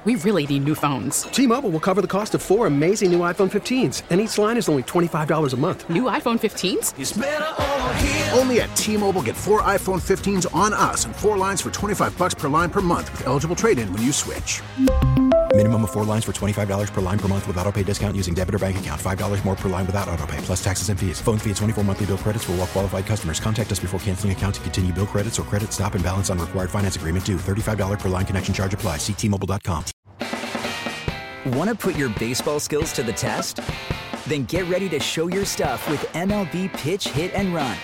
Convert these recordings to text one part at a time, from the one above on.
We really need new phones. T-Mobile will cover the cost of 4 amazing new iPhone 15s, and each line is only $25 a month. New iPhone 15s? It's better over here. Only at T-Mobile, get 4 iPhone 15s on us and 4 lines for $25 per line per month with eligible trade-in when you switch. Minimum of 4 lines for $25 per line per month with autopay discount using debit or bank account. $5 more per line without autopay, plus taxes and fees. Phone fee at 24 monthly bill credits for well-qualified customers. Contact us before canceling account to continue bill credits or credit stop and balance on required finance agreement due. $35 per line connection charge applies. See T-Mobile.com. Want to put your baseball skills to the test? Then get ready to show your stuff with MLB Pitch, Hit, and Run.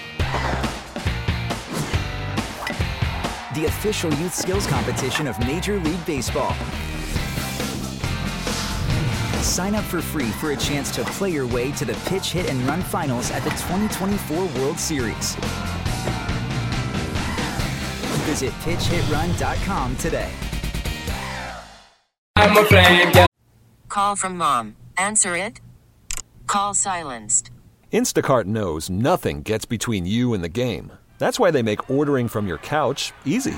The official youth skills competition of Major League Baseball. Sign up for free for a chance to play your way to the Pitch, Hit, and Run finals at the 2024 World Series. Visit pitchhitrun.com today. I'm a flame, yeah. Call from mom. Answer it. Call silenced. Instacart knows nothing gets between you and the game. That's why they make ordering from your couch easy.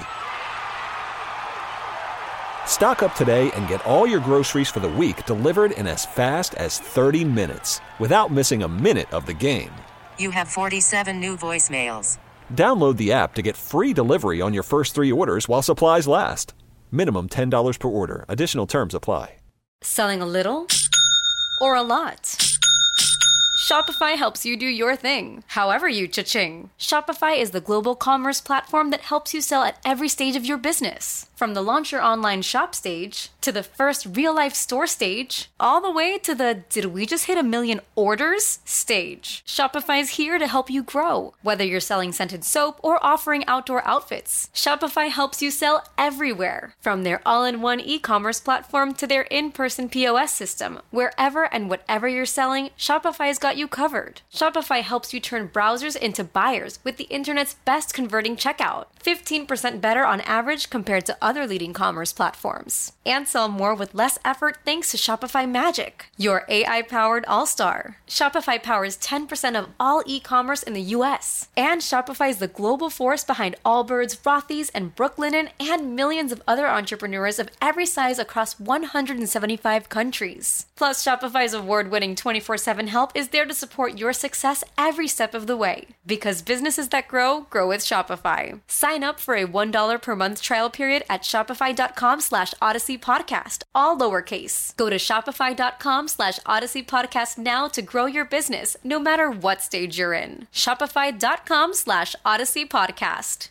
Stock up today and get all your groceries for the week delivered in as fast as 30 minutes without missing a minute of the game. You have 47 new voicemails. Download the app to get free delivery on your first 3 orders while supplies last. Minimum $10 per order. Additional terms apply. Selling a little or a lot? Shopify helps you do your thing, however you cha-ching. Shopify is the global commerce platform that helps you sell at every stage of your business. From the launch your online shop stage, to the first real-life store stage, all the way to the did we just hit 1 million orders stage. Shopify's here to help you grow. Whether you're selling scented soap or offering outdoor outfits, Shopify helps you sell everywhere. From their all-in-one e-commerce platform to their in-person POS system, wherever and whatever you're selling, Shopify's got you covered. Shopify helps you turn browsers into buyers with the internet's best converting checkout. 15% better on average compared to other leading commerce platforms. And sell more with less effort thanks to Shopify Magic, your AI-powered all-star. Shopify powers 10% of all e-commerce in the US. And Shopify is the global force behind Allbirds, Rothy's, and Brooklinen, and millions of other entrepreneurs of every size across 175 countries. Plus, Shopify's award-winning 24/7 help is there to support your success every step of the way. Because businesses that grow, grow with Shopify. Sign up for a $1 per month trial period at shopify.com/Odyssey Podcast, all lowercase. Go to shopify.com/Odyssey Podcast now to grow your business, no matter what stage you're in. Shopify.com/Odyssey Podcast.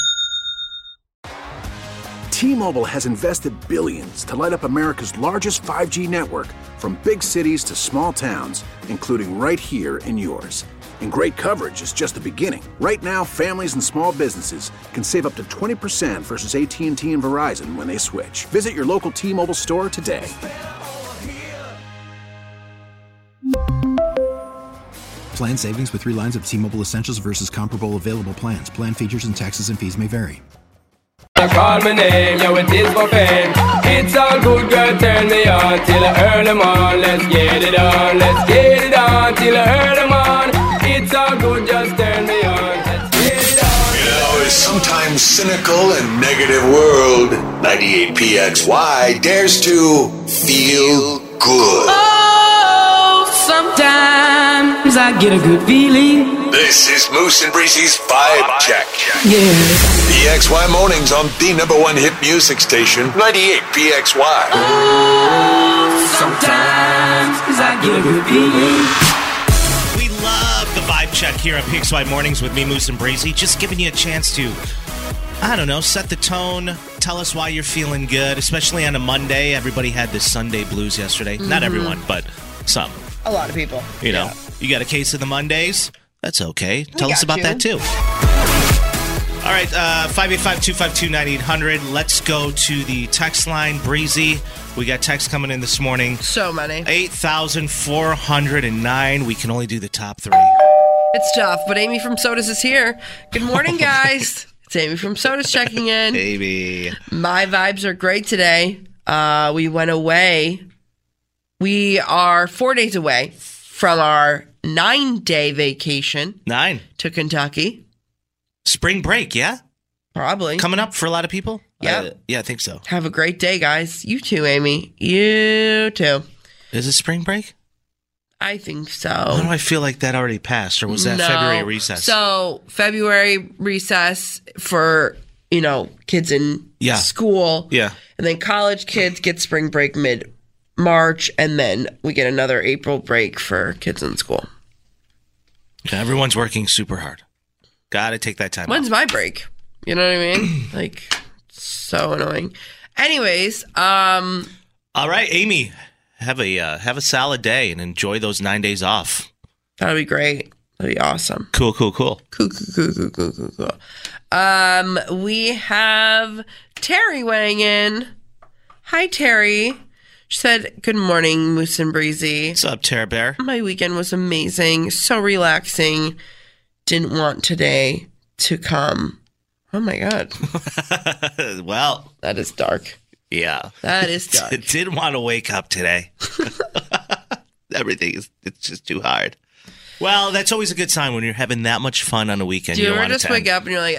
T-Mobile has invested billions to light up America's largest 5G network, from big cities to small towns, including right here in yours. And great coverage is just the beginning. Right now, families and small businesses can save up to 20% versus AT&T and Verizon when they switch. Visit your local T-Mobile store today. Plan savings with 3 lines of T-Mobile Essentials versus comparable available plans. Plan features and taxes and fees may vary. Call my name, yeah, it is for fame. It's all good, girl, turn me on till I earn them on. Let's get it on, let's get it on till I earn them on. It's all good, just turn me on. Let's get it on. You know, a sometimes cynical and negative world, 98PXY dares to feel good. Oh, sometimes I get a good feeling. This is Moose and Breezy's Vibe Check. Yeah. PXY Mornings on the #1 hit music station, 98PXY. Oh, sometimes I get a good feeling. We love the Vibe Check here on PXY Mornings with me, Moose and Breezy. Just giving you a chance to, I don't know, set the tone, tell us why you're feeling good, especially on a Monday. Everybody had this Sunday blues yesterday. Mm-hmm. Not everyone, but some. A lot of people. You know, you got a case of the Mondays? That's okay. Tell us about that, too. All right, 585-252-9800. Let's go to the text line. Breezy, we got text coming in this morning. So many. 8,409. We can only do the top 3. It's tough, but Amy from Sodas is here. Good morning, guys. It's Amy from Sodas checking in. Baby. My vibes are great today. We went away. We are 4 days away from our 9-day vacation. 9. To Kentucky. Spring break, yeah? Probably. Coming up for a lot of people? Yep. Yeah, I think so. Have a great day, guys. You too, Amy. You too. Is it spring break? I think so. Why do I feel like that already passed? Or was that February recess? So February recess for, kids in school. Yeah. And then college kids get spring break mid-March. And then we get another April break for kids in school. Yeah, everyone's working super hard. Got to take that time When's off. my break? You know what I mean? Like, so annoying. Anyways, all right, Amy, have a solid day and enjoy those 9 days off. That'll be great. That'd be awesome. Cool. Cool. We have Terry weighing in. Hi, Terry. She said, good morning, Moose and Breezy. What's up, Terra Bear? My weekend was amazing. So relaxing. Didn't want today to come. Oh, my God. Well. That is dark. Yeah. That is dark. Didn't want to wake up today. Everything it's just too hard. Well, that's always a good sign when you're having that much fun on a weekend. Do you ever just wake up and you're like,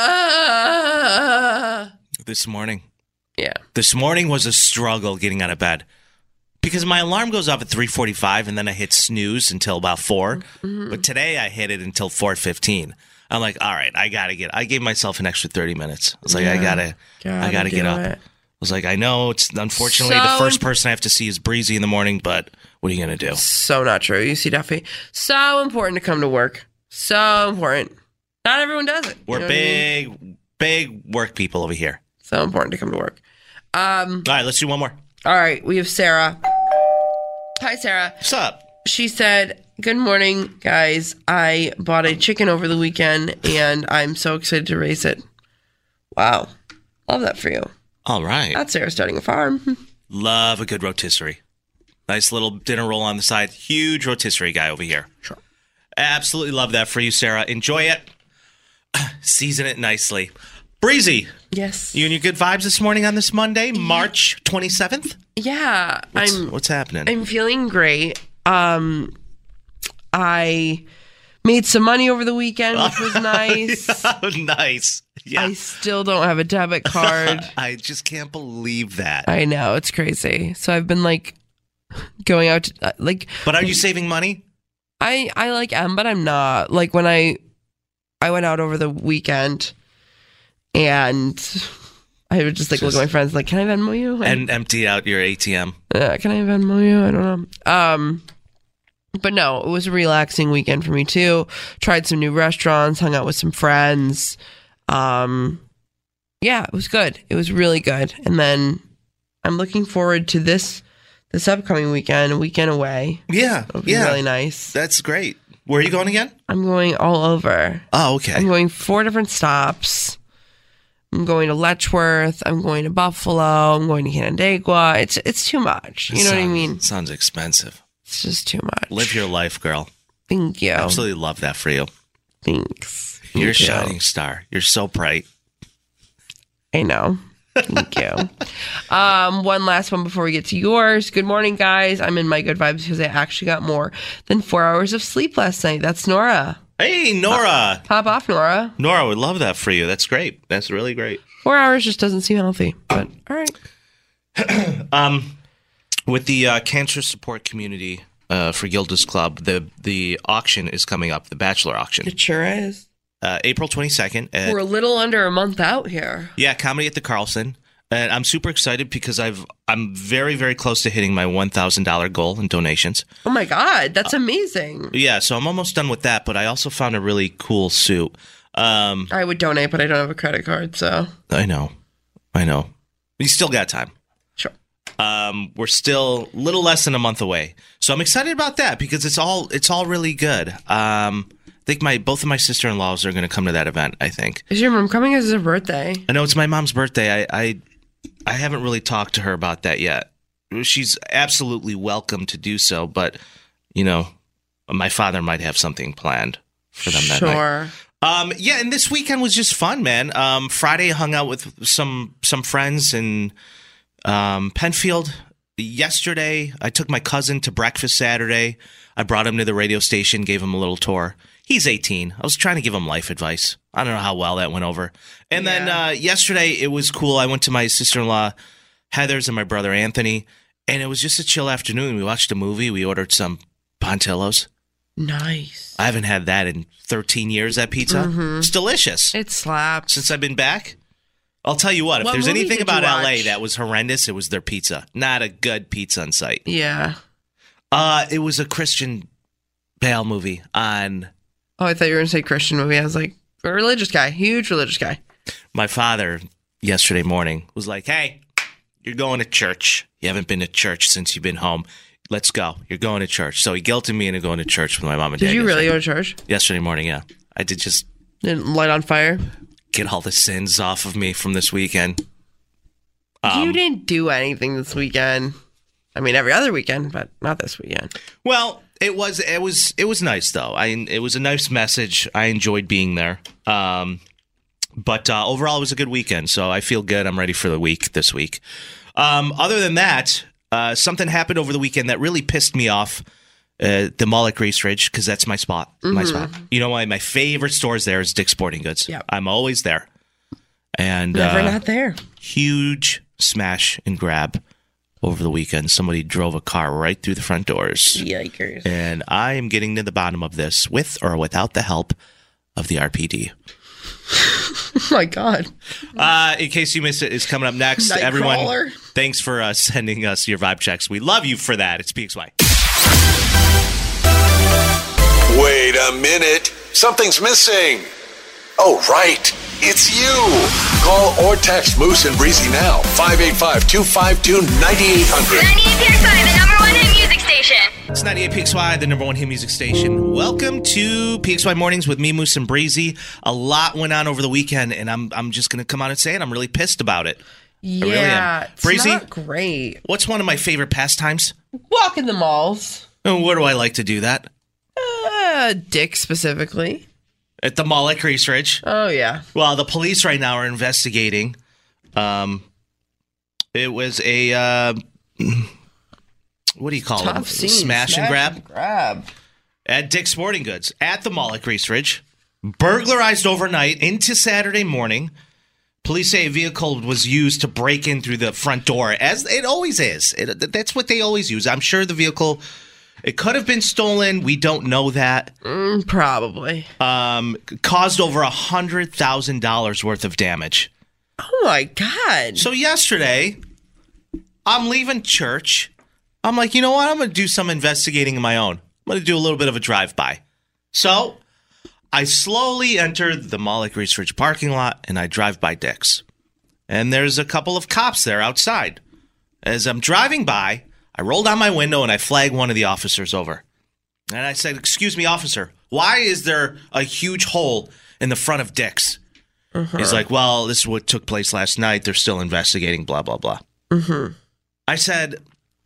This morning. Yeah. This morning was a struggle getting out of bed. Because my alarm goes off at 3:45 and then I hit snooze until about 4. Mm-hmm. But today I hit it until 4:15. I'm like, all right, I gave myself an extra 30 minutes. I was like, I gotta get up. I was like, I know it's unfortunately the first person I have to see is Breezy in the morning, but what are you going to do? So not true. You see, Duffy, so important to come to work. So important. Not everyone does it. We're big work people over here. So important to come to work. All right, let's do one more. All right, we have Sarah. Hi, Sarah. What's up? She said, good morning, guys. I bought a chicken over the weekend, and I'm so excited to raise it. Wow. Love that for you. All right. That's Sarah starting a farm. Love a good rotisserie. Nice little dinner roll on the side. Huge rotisserie guy over here. Sure. Absolutely love that for you, Sarah. Enjoy it. Season it nicely. Breezy. Yes. You and your good vibes this morning on this Monday, March 27th? Yeah. What's happening? I'm feeling great. I made some money over the weekend, which was nice. Nice. Yeah. I still don't have a debit card. I just can't believe that. I know. It's crazy. So I've been going out to, But are you saving money? I am, but I'm not. Like when I went out over the weekend and I would just look at my friends like, can I Venmo you? And empty out your ATM. Can I Venmo you? I don't know. But no, it was a relaxing weekend for me too. Tried some new restaurants, hung out with some friends. Yeah, it was good. It was really good. And then I'm looking forward to this upcoming weekend, a weekend away. Yeah. It'll be really nice. That's great. Where are you going again? I'm going all over. Oh, okay. I'm going 4 different stops. I'm going to Letchworth. I'm going to Buffalo. I'm going to Canandaigua. It's too much. You know what I mean? Sounds expensive. It's just too much. Live your life, girl. Thank you. Absolutely love that for you. Thanks. You're a shining star. You're so bright. I know. Thank you. One last one before we get to yours. Good morning, guys. I'm in my good vibes because I actually got more than 4 hours of sleep last night. That's Nora. Hey, Nora. Pop off, Nora. Nora would love that for you. That's great. That's really great. 4 hours just doesn't seem healthy, but all right. With the cancer support community for Gilda's Club, the auction is coming up, the Bachelor auction. It sure is. April 22nd. We're a little under a month out here. Yeah, Comedy at the Carlson. And I'm super excited because I'm very, very close to hitting my $1,000 goal in donations. Oh my God, that's amazing. Yeah, so I'm almost done with that, but I also found a really cool suit. I would donate, but I don't have a credit card, so. I know. You still got time. Sure. We're still a little less than a month away. So I'm excited about that because it's all really good. I think both of my sister-in-laws are going to come to that event, I think. Is your mom coming? It's her birthday. I know it's my mom's birthday. I haven't really talked to her about that yet. She's absolutely welcome to do so, but, my father might have something planned for them that night. Yeah, and this weekend was just fun, man. Friday, I hung out with some friends in Penfield. Yesterday, I took my cousin to breakfast Saturday. I brought him to the radio station, gave him a little tour. He's 18. I was trying to give him life advice. I don't know how well that went over. And then yesterday, it was cool. I went to my sister-in-law, Heather's, and my brother, Anthony, and it was just a chill afternoon. We watched a movie. We ordered some Pontillos. Nice. I haven't had that in 13 years, that pizza. It's delicious. It slaps. Since I've been back. I'll tell you what, if there's anything about LA that was horrendous, it was their pizza. Not a good pizza in sight. Yeah. It was a Christian Bale movie on... Oh, I thought you were going to say Christian movie. I was like, a religious guy. Huge religious guy. My father, yesterday morning, was like, hey, you're going to church. You haven't been to church since you've been home. Let's go. You're going to church. So he guilted me into going to church with my mom and dad. Did you really go to church? Yesterday morning, yeah. I did just... Didn't light on fire? Get all the sins off of me from this weekend. You didn't do anything this weekend. I mean, every other weekend, but not this weekend. Well... It was nice though. It was a nice message. I enjoyed being there. But overall, it was a good weekend. So I feel good. I'm ready for the week this week. Other than that, something happened over the weekend that really pissed me off. The mall at Grace Ridge, because that's my spot. My spot. You know why? My favorite stores there is Dick's Sporting Goods. Yep. I'm always there. And never not there. Huge smash and grab. Over the weekend, somebody drove a car right through the front doors. Yikers. And I am getting to the bottom of this with or without the help of the RPD. Oh, my God. In case you missed it, it's coming up next. Everyone, thanks for sending us your vibe checks. We love you for that. It's PXY. Wait a minute. Something's missing. Oh, right. It's you. Call or text Moose and Breezy now. 585-252-9800. 98 PXY, the number one hit music station. It's 98 PXY, the number one hit music station. Welcome to PXY Mornings with me, Moose and Breezy. A lot went on over the weekend, and I'm just going to come out and say it. I'm really pissed about it. Yeah, I really am. it's Breezy, not great. What's one of my favorite pastimes? Walk in the malls. And where do I like to do that? Dick specifically. At the mall at Grace Ridge. Oh, yeah. Well, the police right now are investigating. It was a, what do you call it? Smash and grab. At Dick's Sporting Goods at the mall at Grace Ridge. Burglarized overnight into Saturday morning. Police say a vehicle was used to break in through the front door, as it always is. That's what they always use. I'm sure the vehicle... It could have been stolen. We don't know that. Probably. Caused over $100,000 worth of damage. Oh, my God. So yesterday, I'm leaving church. I'm like, you know what? I'm going to do some investigating of my own. I'm going to do a little bit of a drive-by. So I slowly enter the mall at Grace Ridge parking lot, and I drive by Dick's. And there's a couple of cops there outside. As I'm driving by, I roll down my window and I flag one of the officers over. And I said, excuse me, officer, why is there a huge hole in the front of Dick's? He's like, well, this is what took place last night. They're still investigating, blah, blah, blah. I said,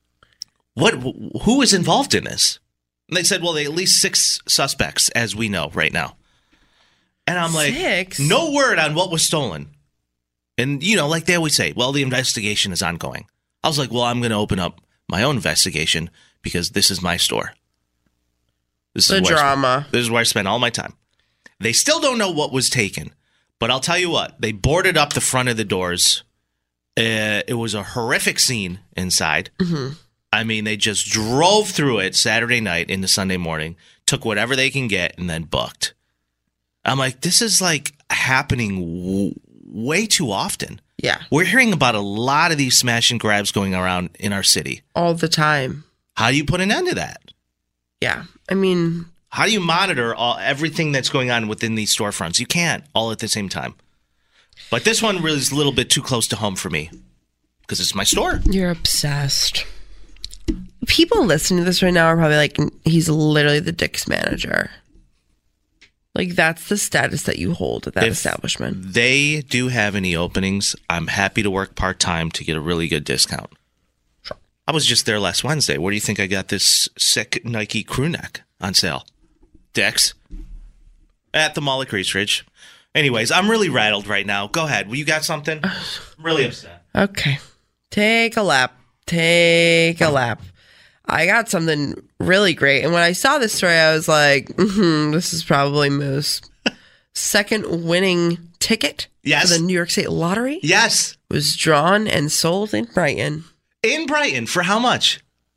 who is involved in this? And they said, well, at least 6 suspects, as we know right now. And I'm like, 6? No word on what was stolen. And, you know, like they always say, well, the investigation is ongoing. I was like, well, I'm going to open up my own investigation because this is my store. This is drama. This is where I spend all my time. They still don't know what was taken, but I'll tell you what. They boarded up the front of the doors. It was a horrific scene inside. I mean, they just drove through it Saturday night into Sunday morning, took whatever they can get, and then booked. I'm like, this is like happening way too often. Yeah. We're hearing about a lot of these smash and grabs going around in our city. All the time. How do you put an end to that? Yeah. I mean... How do you monitor everything that's going on within these storefronts? You can't all at the same time. But this one really is a little bit too close to home for me because it's my store. You're obsessed. People listening to this right now are probably like, he's literally the Dick's manager. Like, that's the status that you hold at that establishment. They do have any openings. I'm happy to work part-time to get a really good discount. Sure. I was just there last Wednesday. Where do you think I got this sick Nike crew neck on sale? Dick's. At the mall at Grace Ridge. Anyways, I'm really rattled right now. Go ahead. Well, you got something? I'm really upset. Okay. Take a lap. Take a lap. I got something really great. And when I saw this story, I was like, this is probably Moose. Second winning ticket for the New York State Lottery. Yes. Was drawn and sold in Brighton. In Brighton. For how much?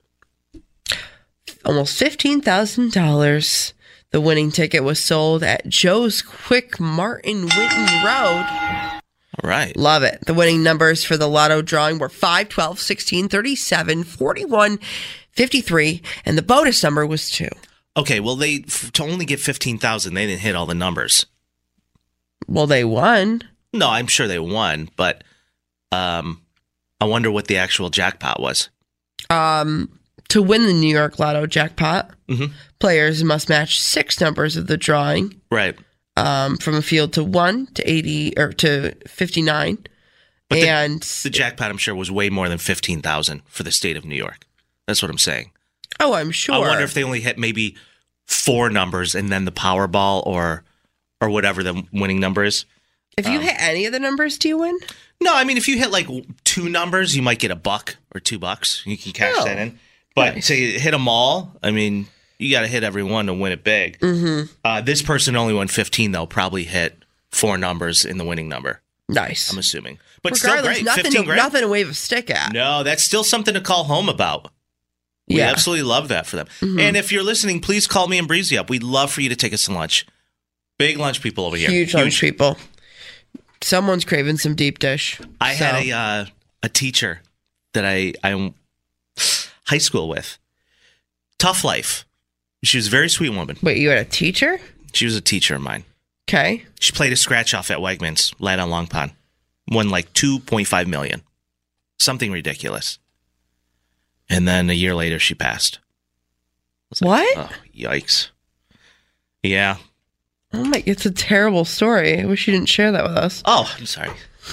Almost $15,000. The winning ticket was sold at Joe's Quick Mart in Winton Road. All right. Love it. The winning numbers for the lotto drawing were 5, 12, 16, 37, 41, 53, and the bonus number was 2. Okay, well, to only get 15,000, they didn't hit all the numbers. Well, they won. No, I'm sure they won, but I wonder what the actual jackpot was. To win the New York Lotto jackpot, players must match 6 numbers of the drawing. Right. From a field to 1 to 80 or to 59. But the jackpot, I'm sure, was way more than 15,000 for the state of New York. That's what I'm saying. Oh, I'm sure. I wonder if they only hit maybe 4 numbers and then the Powerball or whatever the winning number is. If you hit any of the numbers, do you win? No, I mean, if you hit like 2 numbers, you might get $1 or $2. You can cash that in. But to hit them all, I mean, you got to hit every one to win it big. This person only won 15, though. Probably hit 4 numbers in the winning number. Nice. I'm assuming. But regardless, still great. Nothing to wave a stick at. No, that's still something to call home about. We absolutely love that for them. And if you're listening, please call me and Breezy up. We'd love for you to take us to lunch. Big lunch people over here. Huge lunch people. Someone's craving some deep dish. I had a teacher that I'm high school with. Tough life. She was a very sweet woman. Wait, you had a teacher? She was a teacher of mine. Okay. She played a scratch off at Wegmans, light on Long Pond. Won like $2.5 million. Something ridiculous. And then a year later, she passed. What? Oh, yikes. Yeah. Oh my, it's a terrible story. I wish you didn't share that with us. Oh, I'm sorry.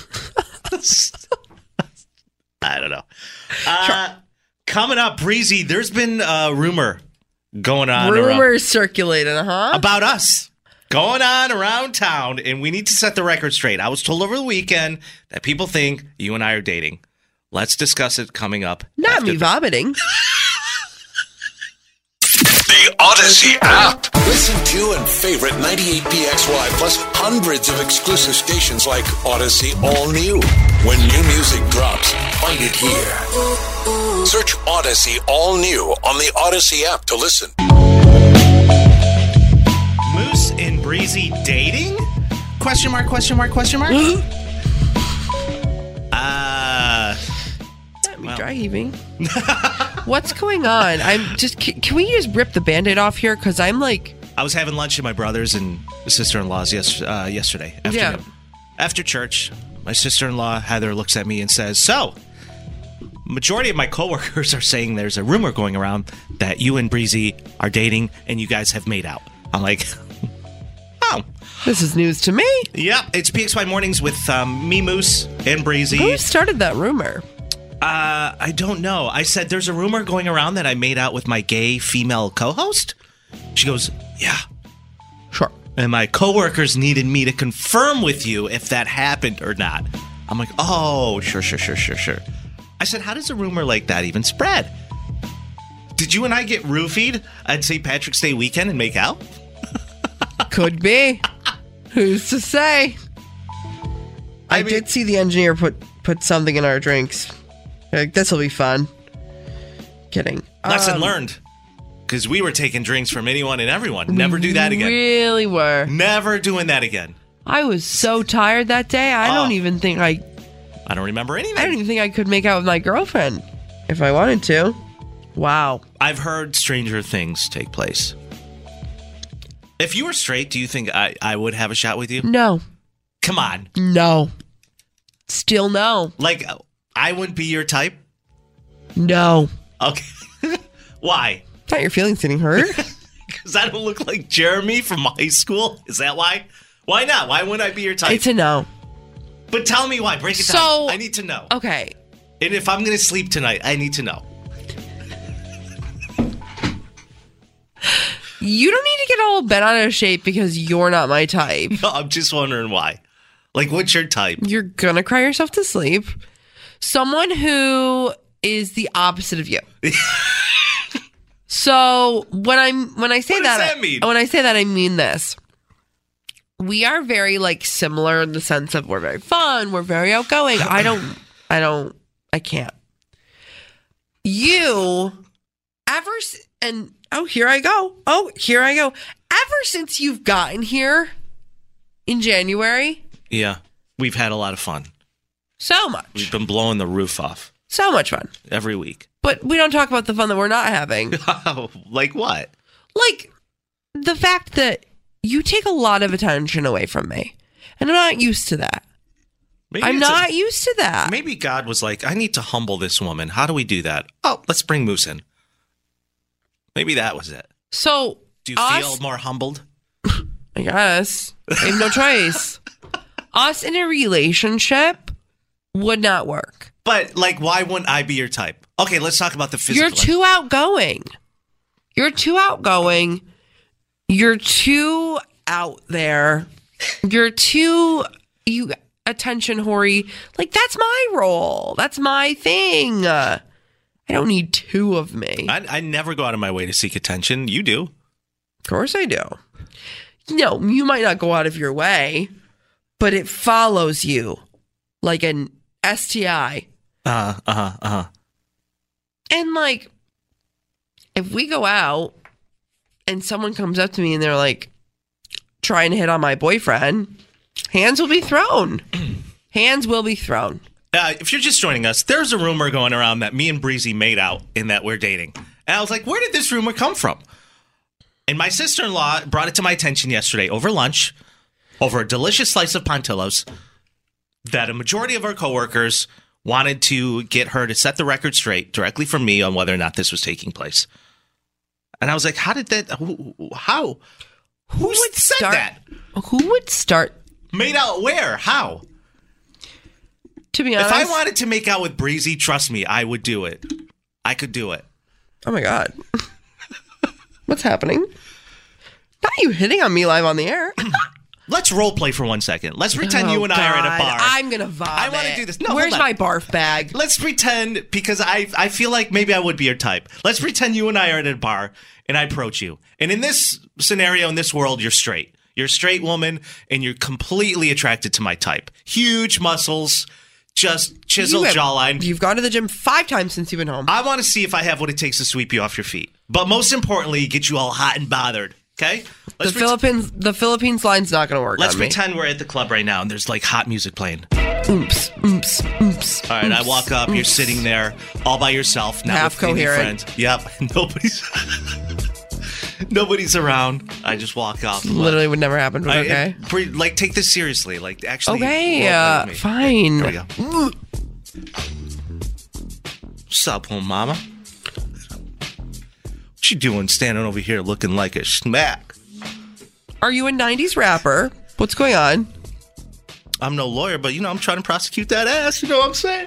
I don't know. Coming up, Breezy, there's been a rumor going on. Rumors circulating, about us. Going on around town, and we need to set the record straight. I was told over the weekend that people think you and I are dating. Let's discuss it coming up. Not me vomiting. The Odyssey app. Listen to and favorite 98PXY plus hundreds of exclusive stations like Odyssey All New. When new music drops, find it here. Search Odyssey All New on the Odyssey app to listen. Moose and Breezy dating? Question mark, question mark, question mark? Dry heaving. What's going on? Can we just rip the Band-Aid off here? Because I'm like... I was having lunch at my brother's and sister-in-law's yesterday afternoon. Yeah. After church, my sister-in-law, Heather, looks at me and says, so, majority of my coworkers are saying there's a rumor going around that you and Breezy are dating and you guys have made out. I'm like, oh. This is news to me. Yep, it's PXY Mornings with me, Moose, and Breezy. Who started that rumor? I don't know. I said, there's a rumor going around that I made out with my gay female co-host. She goes, yeah. Sure. And my coworkers needed me to confirm with you if that happened or not. I'm like, oh, sure. I said, how does a rumor like that even spread? Did you and I get roofied at St. Patrick's Day weekend and make out? Could be. Who's to say? I did see the engineer put something in our drinks. Like, this will be fun. Kidding. Lesson learned. Because we were taking drinks from anyone and everyone. Never do that again. Really were. Never doing that again. I was so tired that day. I don't even think I don't remember anything. I don't even think I could make out with my girlfriend if I wanted to. Wow. I've heard stranger things take place. If you were straight, do you think I would have a shot with you? No. Come on. No. Still no. Like, I wouldn't be your type? No. Okay. Why? Thought your feelings getting hurt? Because I don't look like Jeremy from high school? Is that why? Why not? Why wouldn't I be your type? It's a no. But tell me why. Break it down. I need to know. Okay. And if I'm going to sleep tonight, I need to know. You don't need to get all bent out of shape because you're not my type. No, I'm just wondering why. Like, what's your type? You're going to cry yourself to sleep. Someone who is the opposite of you. So when I say What does that mean? when I say that, I mean this. We are very like similar in the sense of we're very fun, we're very outgoing. I can't. You here I go. Ever since you've gotten here in January, Yeah, we've had a lot of fun. so much. We've been blowing the roof off So much fun. every week. But we don't talk about the fun that we're not having. Like what? Like the fact that you take a lot of attention away from me. And I'm not used to that. Maybe I'm it's not used to that. Maybe God was like, I need to humble this woman. How do we do that? Oh, let's bring Moose in. Maybe that was it. So, Do you feel more humbled? I guess. I have no choice. Us in a relationship would not work. But, like, why wouldn't I be your type? Okay, let's talk about the physical. You're too outgoing. You're too outgoing. You're too out there. You're too attention whory. Like, that's my role. That's my thing. I don't need two of me. I never go out of my way to seek attention. You do. Of course I do. No, you might not go out of your way, but it follows you like an STI. And like, if we go out and someone comes up to me and they're like trying to hit on my boyfriend, hands will be thrown. Hands will be thrown. If you're just joining us, there's a rumor going around that me and Breezy made out and that we're dating. And I was like, where did this rumor come from? And my sister-in-law brought it to my attention yesterday over lunch, over a delicious slice of Pontillos, that a majority of our coworkers wanted to get her to set the record straight directly from me on whether or not this was taking place. And I was like, how did that, how? Who would say that? Who would start? Made out where? How? To be honest, if I wanted to make out with Breezy, trust me, I would do it. I could do it. Oh my God. What's happening? Not you hitting on me live on the air. Let's role play for 1 second. Let's pretend you and I are at a bar. I'm going to vomit. I want to do this. No, Where's hold on. my barf bag? Let's pretend, because I feel like maybe I would be your type. Let's pretend you and I are at a bar and I approach you. And in this scenario, in this world, you're straight. You're a straight woman and you're completely attracted to my type. Huge muscles, just chiseled jawline. You've gone to the gym 5 times since you've been home. I want to see if I have what it takes to sweep you off your feet. But most importantly, get you all hot and bothered. Okay? The Philippines line's not going to work. Let's on me. pretend we're at the club right now and there's like hot music playing. Oops, oops, oops. All right, I walk up. You're sitting there all by yourself, not Half with any coherent. friends. Yep, nobody's around. I just walk up. Literally would never happen, but okay. Like, take this seriously. Like, actually. Okay, role play with me. fine. Here we go. What's up, home mama? What you doing standing over here looking like a smack? Are you a 90s rapper? What's going on? I'm no lawyer, but, I'm trying to prosecute that ass. You know what I'm saying?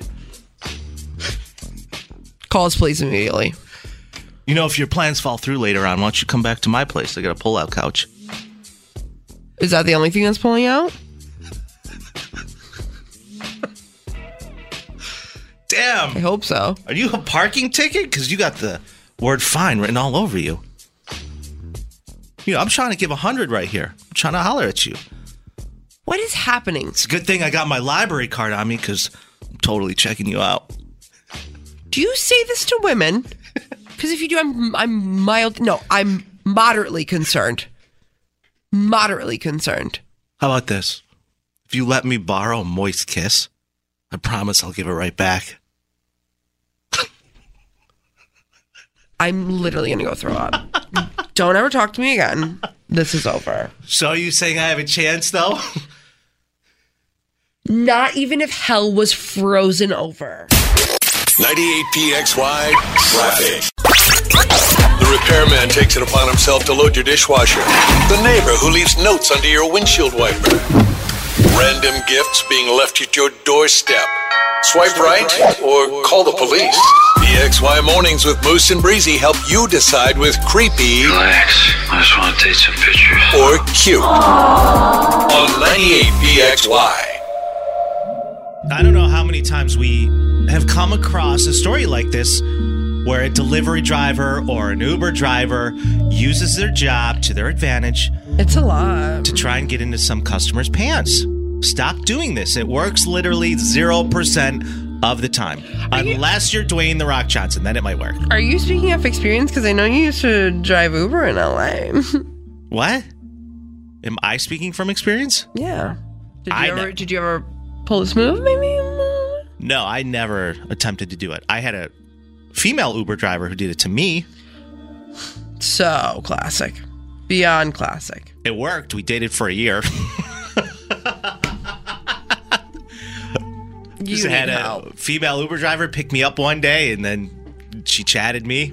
Call us, please, immediately. If your plans fall through later on, why don't you come back to my place? I got a pull-out couch. Is that the only thing that's pulling out? Damn. I hope so. Are you a parking ticket? Because you got the word fine written all over you. I'm trying to give 100 right here. I'm trying to holler at you. What is happening? It's a good thing I got my library card on me because I'm totally checking you out. Do you say this to women? Because if you do, I'm moderately concerned. Moderately concerned. How about this? If you let me borrow a moist kiss, I promise I'll give it right back. I'm literally going to go throw up. Don't ever talk to me again. This is over. So are you saying I have a chance, though? Not even if hell was frozen over. 98PXY traffic. The repairman takes it upon himself to load your dishwasher. The neighbor who leaves notes under your windshield wiper. Random gifts being left at your doorstep. Swipe right or call the police. PXY Mornings with Moose and Breezy help you decide with creepy. Relax. I just want to take some pictures. Or cute. On 98PXY. I don't know how many times we have come across a story like this where a delivery driver or an Uber driver uses their job to their advantage. It's a lot. To try and get into some customers' pants. Stop doing this. It works literally 0% of the time. Unless you're Dwayne The Rock Johnson, then it might work. Are you speaking of experience? Because I know you used to drive Uber in LA. What? Am I speaking from experience? Yeah. Did you ever pull this move, maybe? No, I never attempted to do it. I had a female Uber driver who did it to me. So classic. Beyond classic. It worked. We dated for a year. Just had a female Uber driver pick me up one day, and then she chatted me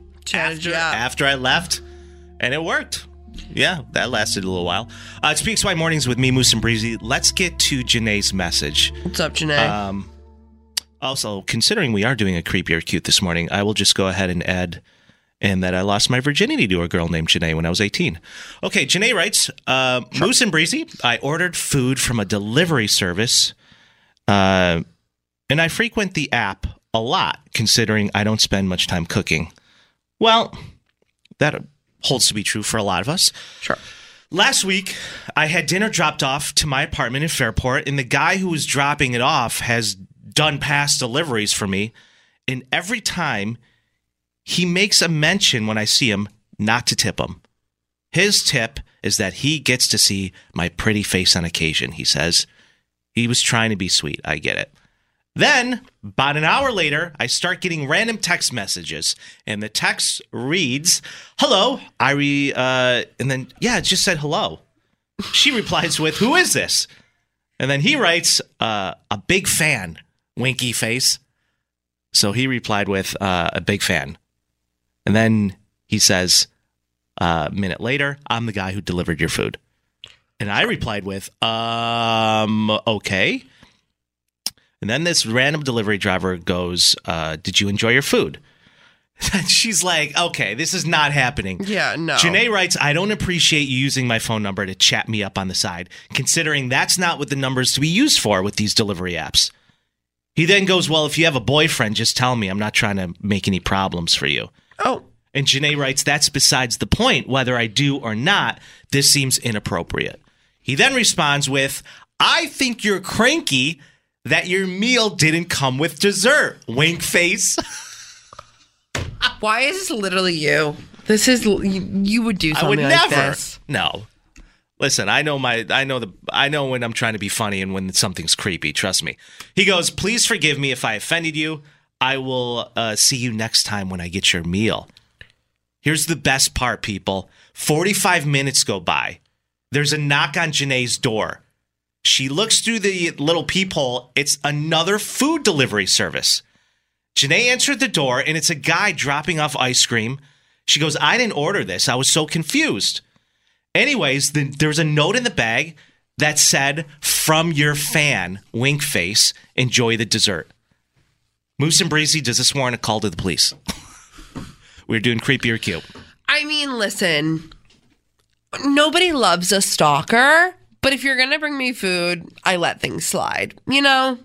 after I left, and it worked. Yeah, that lasted a little while. It Speaks White Mornings with me, Moose and Breezy. Let's get to Janae's message. What's up, Janae? Also, considering we are doing a creepy or cute this morning, I will just go ahead and add in that I lost my virginity to a girl named Janae when I was 18. Okay, Janae writes, Moose and Breezy, I ordered food from a delivery service, and I frequent the app a lot, considering I don't spend much time cooking. Well, that holds to be true for a lot of us. Sure. Last week, I had dinner dropped off to my apartment in Fairport, and the guy who was dropping it off has done past deliveries for me, and every time he makes a mention when I see him not to tip him. His tip is that he gets to see my pretty face on occasion, he says. He was trying to be sweet. I get it. Then, about an hour later, I start getting random text messages, and the text reads, hello, and then, it just said hello. She replies with, who is this? And then he writes, a big fan, winky face. So he replied with, a big fan. And then he says, a minute later, I'm the guy who delivered your food. And I replied with, okay. And then this random delivery driver goes, did you enjoy your food? And she's like, okay, this is not happening. Yeah, no. Janae writes, I don't appreciate you using my phone number to chat me up on the side, considering that's not what the number's to be used for with these delivery apps. He then goes, well, if you have a boyfriend, just tell me. I'm not trying to make any problems for you. Oh. And Janae writes, that's besides the point. Whether I do or not, this seems inappropriate. He then responds with, I think you're cranky that your meal didn't come with dessert. Wink face. Why is this literally you? This is you would do something like this. No. Listen, I know when I'm trying to be funny and when something's creepy. Trust me. He goes, please forgive me if I offended you. I will see you next time when I get your meal. Here's the best part, people. 45 minutes go by. There's a knock on Janae's door. She looks through the little peephole. It's another food delivery service. Janae answered the door, and it's a guy dropping off ice cream. She goes, I didn't order this. I was so confused. Anyways, there's a note in the bag that said, from your fan, wink face, enjoy the dessert. Moose and Breezy, does this warrant a call to the police? We're doing creepy or cute. I mean, listen, nobody loves a stalker, but if you're going to bring me food, I let things slide, you know?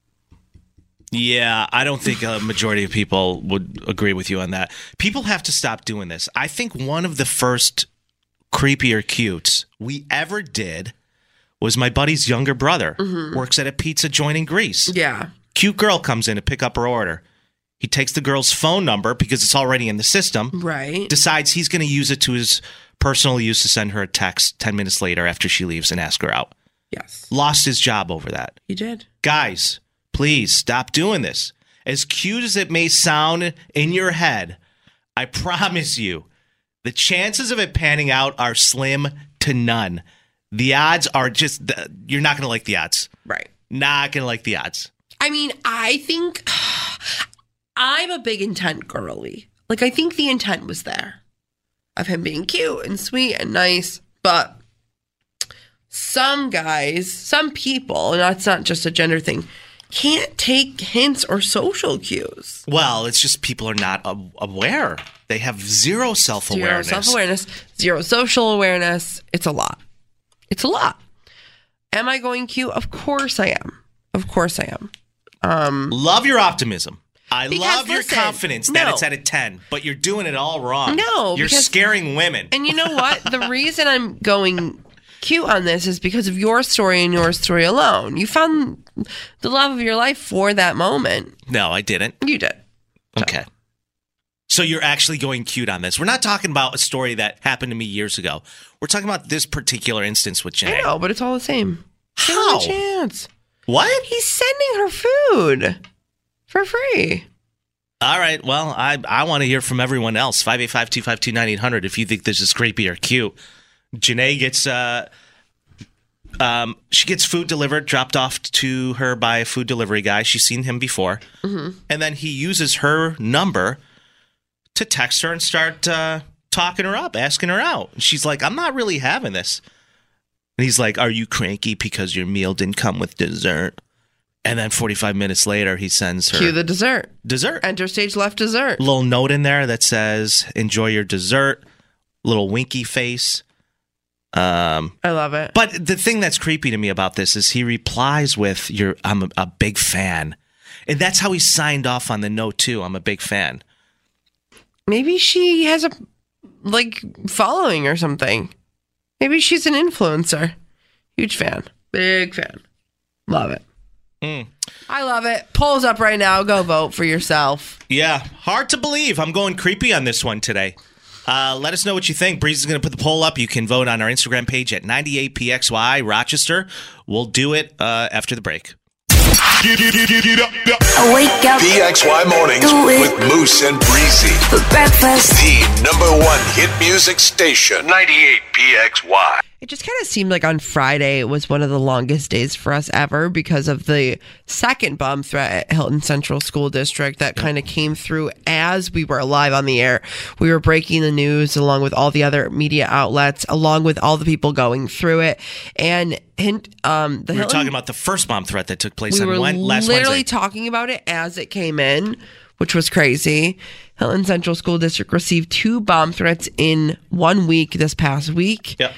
Yeah, I don't think a majority of people would agree with you on that. People have to stop doing this. I think one of the first creepy or cutes we ever did was my buddy's younger brother. Works at a pizza joint in Greece. Yeah. Cute girl comes in to pick up her order. He takes the girl's phone number because it's already in the system. Right. Decides he's going to use it to his personal use to send her a text 10 minutes later after she leaves and ask her out. Yes. Lost his job over that. He did. Guys, please stop doing this. As cute as it may sound in your head, I promise you, the chances of it panning out are slim to none. The odds are just, you're not going to like the odds. Right. Not going to like the odds. I mean, I think I'm a big intent girly. Like, I think the intent was there of him being cute and sweet and nice. But some guys, some people, and that's not just a gender thing, can't take hints or social cues. Well, it's just people are not aware. They have zero self-awareness. Zero self-awareness, zero social awareness. It's a lot. It's a lot. Am I going cute? Of course I am. Of course I am. Love your optimism. I love your confidence that it's at a 10, but you're doing it all wrong. No, you're scaring women. And you know what? The reason I'm going cute on this is because of your story and your story alone. You found the love of your life for that moment. No, I didn't. You did. Okay. So you're actually going cute on this. We're not talking about a story that happened to me years ago. We're talking about this particular instance with Janae. I know, but it's all the same. How? Give him a chance. What? He's sending her food for free. All right. Well, I want to hear from everyone else. 585-252-9800 if you think this is creepy or cute. Janae gets she gets food delivered, dropped off to her by a food delivery guy. She's seen him before. Mm-hmm. And then he uses her number to text her and start talking her up, asking her out. And she's like, I'm not really having this. And he's like, are you cranky because your meal didn't come with dessert? And then 45 minutes later, he sends her... Cue the dessert. Dessert. Enter stage left dessert. Little note in there that says, enjoy your dessert. Little winky face. I love it. But the thing that's creepy to me about this is he replies with, I'm a big fan. And that's how he signed off on the note, too. I'm a big fan. Maybe she has a, following or something. Maybe she's an influencer. Huge fan. Big fan. Love it. I love it. Polls up right now. Go vote for yourself. Yeah. Hard to believe. I'm going creepy on this one today. Let us know what you think. Breeze is going to put the poll up. You can vote on our Instagram page at 98PXY Rochester. We'll do it after the break. Wake up. PXY Mornings with Moose and Breezy. For breakfast. The #1 hit music station. 98 PXY. It just kind of seemed like on Friday it was one of the longest days for us ever because of the second bomb threat at Hilton Central School District that kind of came through as we were live on the air. We were breaking the news along with all the other media outlets, along with all the people going through it. And we were talking about the first bomb threat that took place last Wednesday. Literally talking about it as it came in, which was crazy. Hilton Central School District received 2 bomb threats in 1 week this past week. Yep.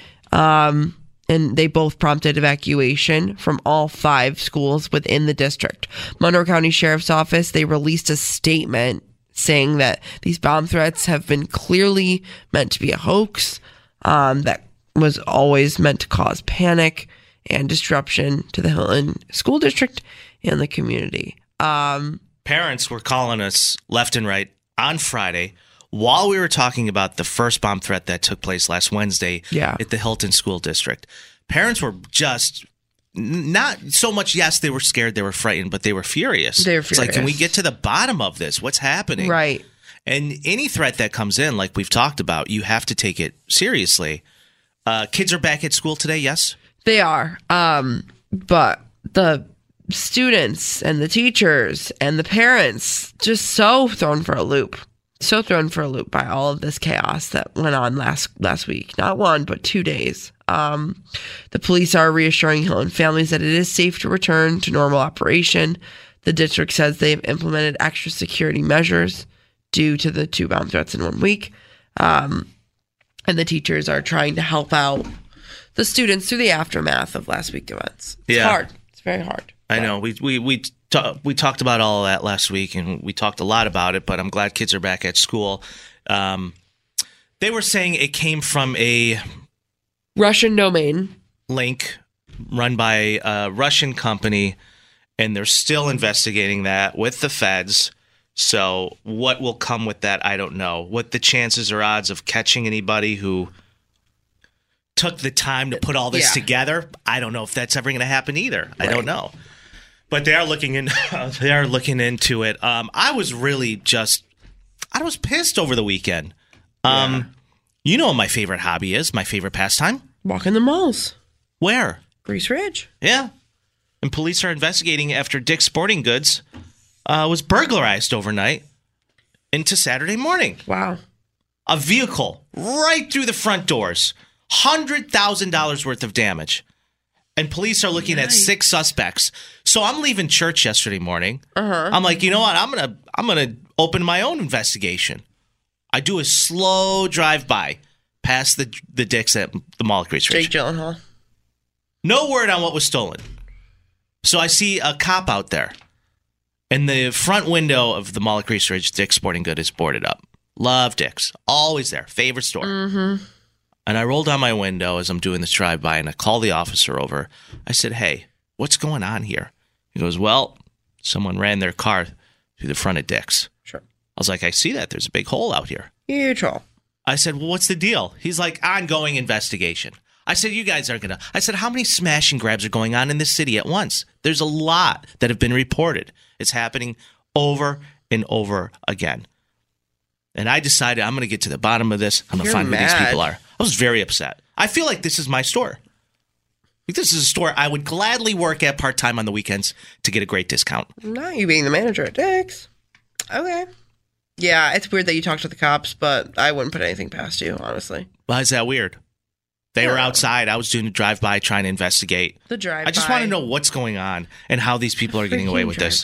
And they both prompted evacuation from all 5 schools within the district. Monroe County Sheriff's Office, they released a statement saying that these bomb threats have been clearly meant to be a hoax, that was always meant to cause panic and disruption to the Hilton School District and the community. Parents were calling us left and right on Friday while we were talking about the first bomb threat that took place last Wednesday at the Hilton School District. Parents were just not so much, yes, they were scared, they were frightened, but they were furious. It's like, can we get to the bottom of this? What's happening? Right. And any threat that comes in, like we've talked about, you have to take it seriously. Kids are back at school today, yes? They are. But the students and the teachers and the parents just so thrown for a loop. So thrown for a loop by all of this chaos that went on last week. Not 1, but 2 days. The police are reassuring Hilton families that it is safe to return to normal operation. The district says they've implemented extra security measures due to the 2 bomb threats in 1 week. And the teachers are trying to help out the students through the aftermath of last week's events. It's hard. It's very hard. I know. We talked about all of that last week, and we talked a lot about it, but I'm glad kids are back at school. They were saying it came from a Russian domain link run by a Russian company, and they're still investigating that with the feds. So what will come with that, I don't know. What the chances or odds of catching anybody who took the time to put all this together, I don't know if that's ever going to happen either. Right. I don't know. But they are looking into it. I was really I was pissed over the weekend. You know what my favorite hobby is, my favorite pastime? Walking the malls. Where? Grease Ridge. Yeah. And police are investigating after Dick's Sporting Goods was burglarized overnight into Saturday morning. Wow. A vehicle right through the front doors. $100,000 worth of damage. And police are looking at 6 suspects. So I'm leaving church yesterday morning. I'm like, you know what? I'm gonna open my own investigation. I do a slow drive-by past the Dicks at the mall at Grease Ridge. Jake Gyllenhaal. No word on what was stolen. So I see a cop out there. And the front window of the Mall at Grease Ridge, Dick's Sporting Good, is boarded up. Love Dick's. Always there. Favorite store. Mm-hmm. And I roll down my window as I'm doing this drive-by, and I call the officer over. I said, hey, what's going on here? He goes, well, someone ran their car through the front of Dick's. Sure. I was like, I see that. There's a big hole out here. Huge hole. I said, well, what's the deal? He's like, ongoing investigation. I said, you guys aren't going to. I said, how many smash and grabs are going on in this city at once? There's a lot that have been reported. It's happening over and over again. And I decided I'm going to get to the bottom of this. I'm going to find who these people are. I was very upset. I feel like this is my store. Like, this is a store I would gladly work at part-time on the weekends to get a great discount. Not you being the manager at Dick's. Okay. Yeah, it's weird that you talked to the cops, but I wouldn't put anything past you, honestly. Why is that weird? They were outside. I was doing a drive-by trying to investigate. The drive-by. I just want to know what's going on and how these people are getting away with this.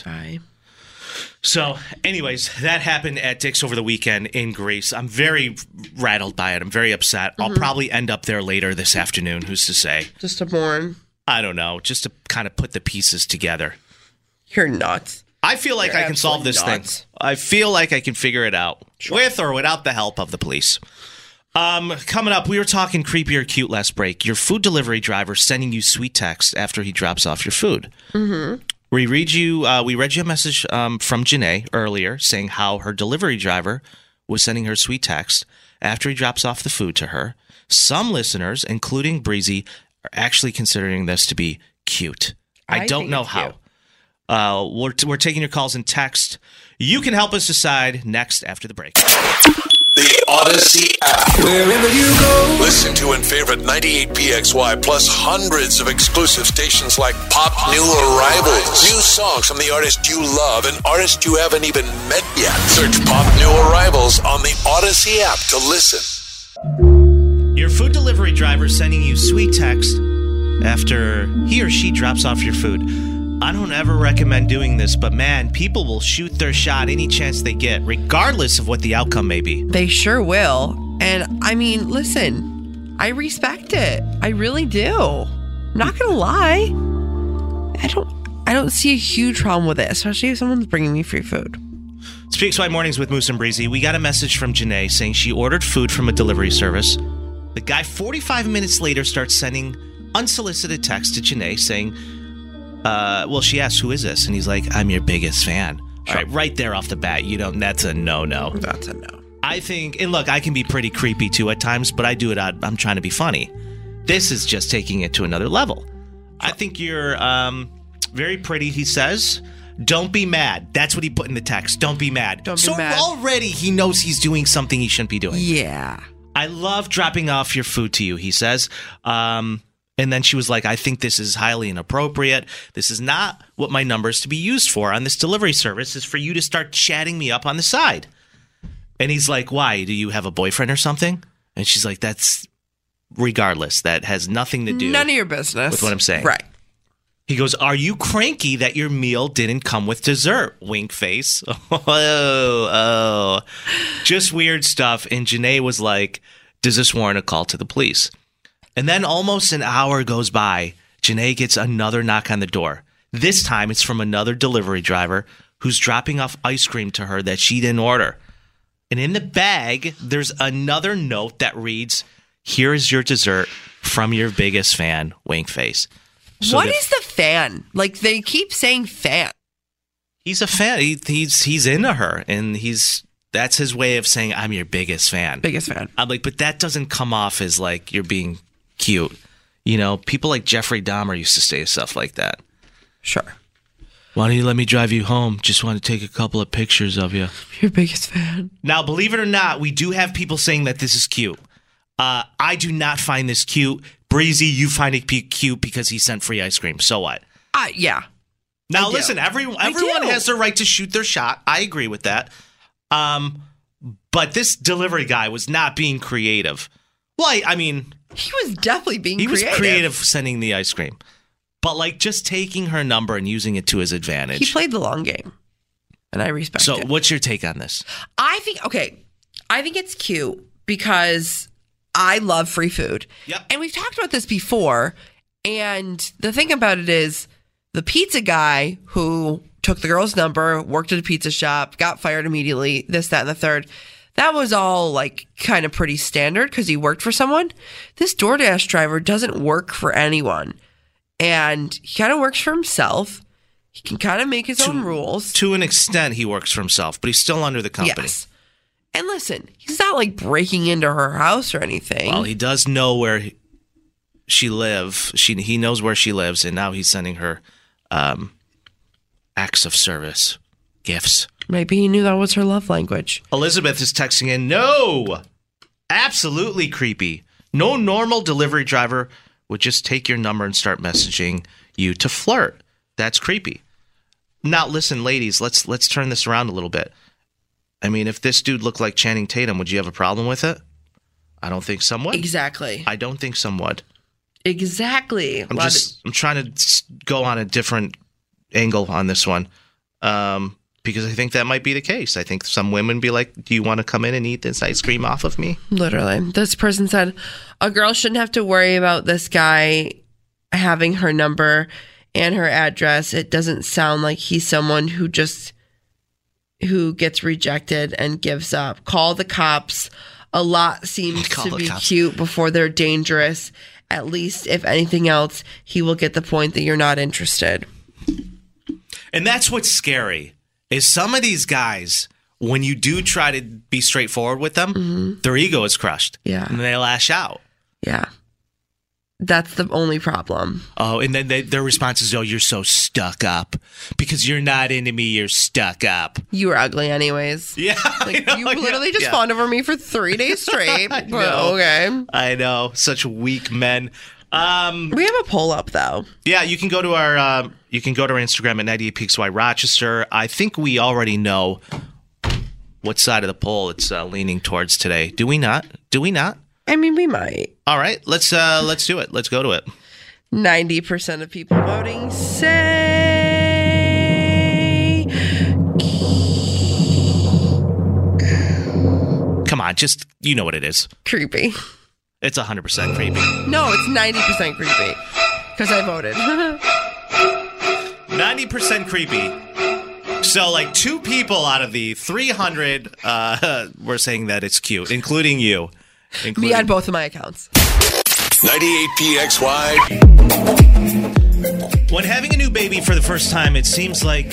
So, anyways, that happened at Dick's over the weekend in Greece. I'm very rattled by it. I'm very upset. I'll probably end up there later this afternoon. Who's to say? Just to mourn. I don't know. Just to kind of put the pieces together. You're nuts. I feel like I can solve this thing. I feel like I can figure it out with or without the help of the police. Coming up, we were talking creepy or cute last break. Your food delivery driver sending you sweet text after he drops off your food. Mm-hmm. We read you a message from Janae earlier saying how her delivery driver was sending her sweet text after he drops off the food to her. Some listeners, including Breezy, are actually considering this to be cute. I don't know how. We're taking your calls and text. You can help us decide next after the break. The Odyssey app. Wherever you go. Listen to and favorite 98PXY plus hundreds of exclusive stations like Pop New Arrivals. New songs from the artist you love and artists you haven't even met yet. Search Pop New Arrivals on the Odyssey app to listen. Your food delivery driver sending you sweet text after he or she drops off your food. I don't ever recommend doing this, but man, people will shoot their shot any chance they get, regardless of what the outcome may be. They sure will. And I mean, listen, I respect it. I really do. I'm not gonna lie. I don't see a huge problem with it, especially if someone's bringing me free food. Speaks White Mornings with Moose and Breezy. We got a message from Janae saying she ordered food from a delivery service. The guy 45 minutes later starts sending unsolicited text to Janae saying, well, she asks, who is this? And he's like, I'm your biggest fan. All right, right there off the bat, that's a no-no. That's a no. I think, and look, I can be pretty creepy too at times, but I do it I'm trying to be funny. This is just taking it to another level. I think you're very pretty, he says. Don't be mad. That's what he put in the text. Don't be mad. Don't be mad. So already he knows he's doing something he shouldn't be doing. Yeah. I love dropping off your food to you, he says. And then she was like, I think this is highly inappropriate. This is not what my number is to be used for on this delivery service. Is for you to start chatting me up on the side. And he's like, why? Do you have a boyfriend or something? And she's like, that's regardless. That has nothing to do. None of your business. With what I'm saying. Right. He goes, are you cranky that your meal didn't come with dessert? Wink face. Oh. Just weird stuff. And Janae was like, does this warrant a call to the police? And then almost an hour goes by. Janae gets another knock on the door. This time it's from another delivery driver who's dropping off ice cream to her that she didn't order. And in the bag, there's another note that reads, here is your dessert from your biggest fan, wink face. So what is the fan? Like, they keep saying fan. He's a fan. He's into her, and that's his way of saying, I'm your biggest fan. Biggest fan. I'm like, but that doesn't come off as like you're being cute. People like Jeffrey Dahmer used to say stuff like that. Sure. Why don't you let me drive you home? Just want to take a couple of pictures of you. Your biggest fan. Now, believe it or not, we do have people saying that this is cute. I do not find this cute. Breezy, you find it cute because he sent free ice cream. So what? Yeah. Now, listen, everyone has their right to shoot their shot. I agree with that. But this delivery guy was not being creative. Well, I mean... He was definitely being creative. He was creative sending the ice cream. But, just taking her number and using it to his advantage. He played the long game. And I respect it. So, what's your take on this? I think it's cute because I love free food. Yep. And we've talked about this before. And the thing about it is, the pizza guy who took the girl's number, worked at a pizza shop, got fired immediately, this, that, and the third. That was all like kind of pretty standard because he worked for someone. This DoorDash driver doesn't work for anyone. And he kind of works for himself. He can kind of make his own rules. To an extent, he works for himself, but he's still under the company. Yes. And listen, he's not like breaking into her house or anything. Well, he does know where she lives. He knows where she lives, and now he's sending her acts of service, gifts. Maybe he knew that was her love language. Elizabeth is texting in, no, absolutely creepy. No normal delivery driver would just take your number and start messaging you to flirt. That's creepy. Now, listen, ladies, let's turn this around a little bit. I mean, if this dude looked like Channing Tatum, would you have a problem with it? I don't think some would. Exactly. I don't think some would. Exactly. I'm trying to go on a different angle on this one. Because I think that might be the case. I think some women be like, do you want to come in and eat this ice cream off of me? Literally. This person said, a girl shouldn't have to worry about this guy having her number and her address. It doesn't sound like he's someone who gets rejected and gives up. Call the cops. A lot seems to be cute before they're dangerous. At least, if anything else, he will get the point that you're not interested. And that's what's scary. Is some of these guys, when you do try to be straightforward with them, their ego is crushed. Yeah. And they lash out. Yeah. That's the only problem. Oh, and then their response is, oh, you're so stuck up. Because you're not into me, you're stuck up. You were ugly anyways. Yeah. You literally just fawned over me for 3 days straight. I know. Okay. I know. Such weak men. We have a poll up, though. Yeah, you can go to our Instagram at 98PXY Rochester. I think we already know what side of the poll it's leaning towards today. Do we not? I mean, we might. All right, let's do it. Let's go to it. 90% of people voting say come on, just you know what it is. Creepy. It's 100% creepy. No, it's 90% creepy. Because I voted. 90% creepy. So, like, 2 people out of the 300 were saying that it's cute, including you. Me on both of my accounts. 98PXY. When having a new baby for the first time, it seems like,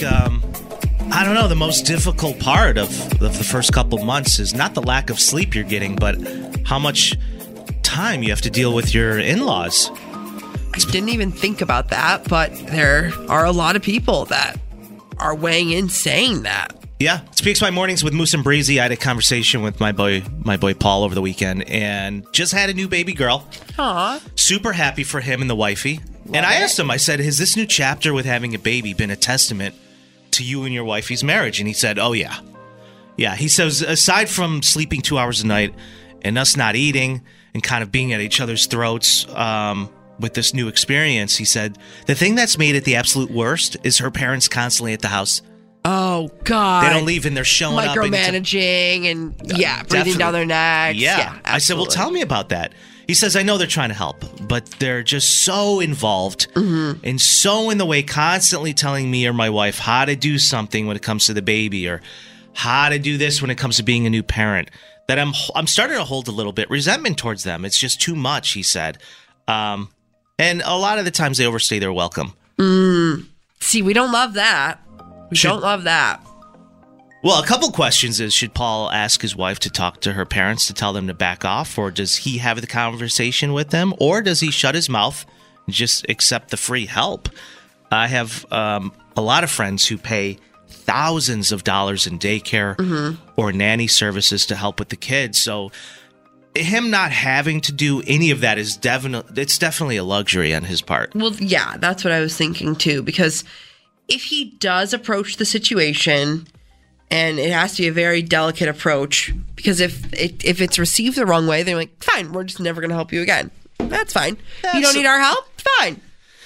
I don't know, the most difficult part of the first couple months is not the lack of sleep you're getting, but how much time you have to deal with your in-laws. I didn't even think about that, but there are a lot of people that are weighing in saying that. Yeah. It's PXY Mornings with Moose and Breezy. I had a conversation with my boy Paul over the weekend and just had a new baby girl. Aw. Super happy for him and the wifey. And I asked him, I said, has this new chapter with having a baby been a testament to you and your wifey's marriage? And he said, oh, yeah. Yeah. He says, aside from sleeping 2 hours a night and us not eating and kind of being at each other's throats with this new experience, he said, the thing that's made it the absolute worst is her parents constantly at the house. Oh, God. They don't leave and they're showing up. Micromanaging and breathing down their necks. Yeah. I said, well, tell me about that. He says, I know they're trying to help, but they're just so involved and so in the way, constantly telling me or my wife how to do something when it comes to the baby or how to do this when it comes to being a new parent, that I'm starting to hold a little bit resentment towards them. It's just too much, he said. And a lot of the times they overstay their welcome. See, we don't love that. We don't love that. Well, a couple questions is, should Paul ask his wife to talk to her parents to tell them to back off? Or does he have the conversation with them? Or does he shut his mouth and just accept the free help? I have a lot of friends who pay thousands of dollars in daycare or nanny services to help with the kids. So him not having to do any of that is definitely a luxury on his part. Well, yeah, that's what I was thinking too. Because if he does approach the situation, and it has to be a very delicate approach, because if it's received the wrong way, they're like, fine, we're just never going to help you again. That's fine. You don't need our help? Fine.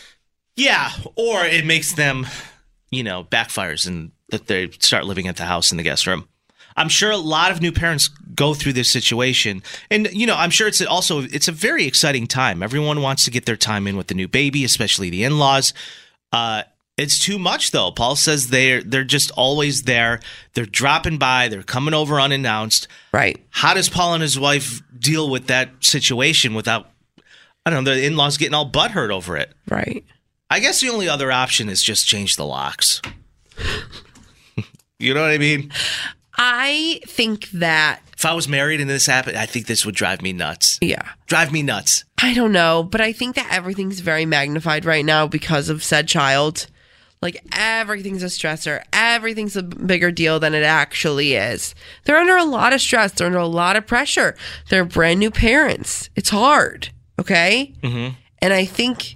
Yeah, or it makes them, backfires and that they start living at the house in the guest room. I'm sure a lot of new parents go through this situation. And, I'm sure it's a very exciting time. Everyone wants to get their time in with the new baby, especially the in-laws. It's too much, though. Paul says they're just always there. They're dropping by. They're coming over unannounced. Right. How does Paul and his wife deal with that situation without, I don't know, the in-laws getting all butthurt over it? Right. I guess the only other option is just change the locks. You know what I mean? I think that if I was married and this happened, I think this would drive me nuts. Yeah. Drive me nuts. I don't know, but I think that everything's very magnified right now because of said child. Like, everything's a stressor. Everything's a bigger deal than it actually is. They're under a lot of stress. They're under a lot of pressure. They're brand new parents. It's hard, okay? Mm-hmm. And I think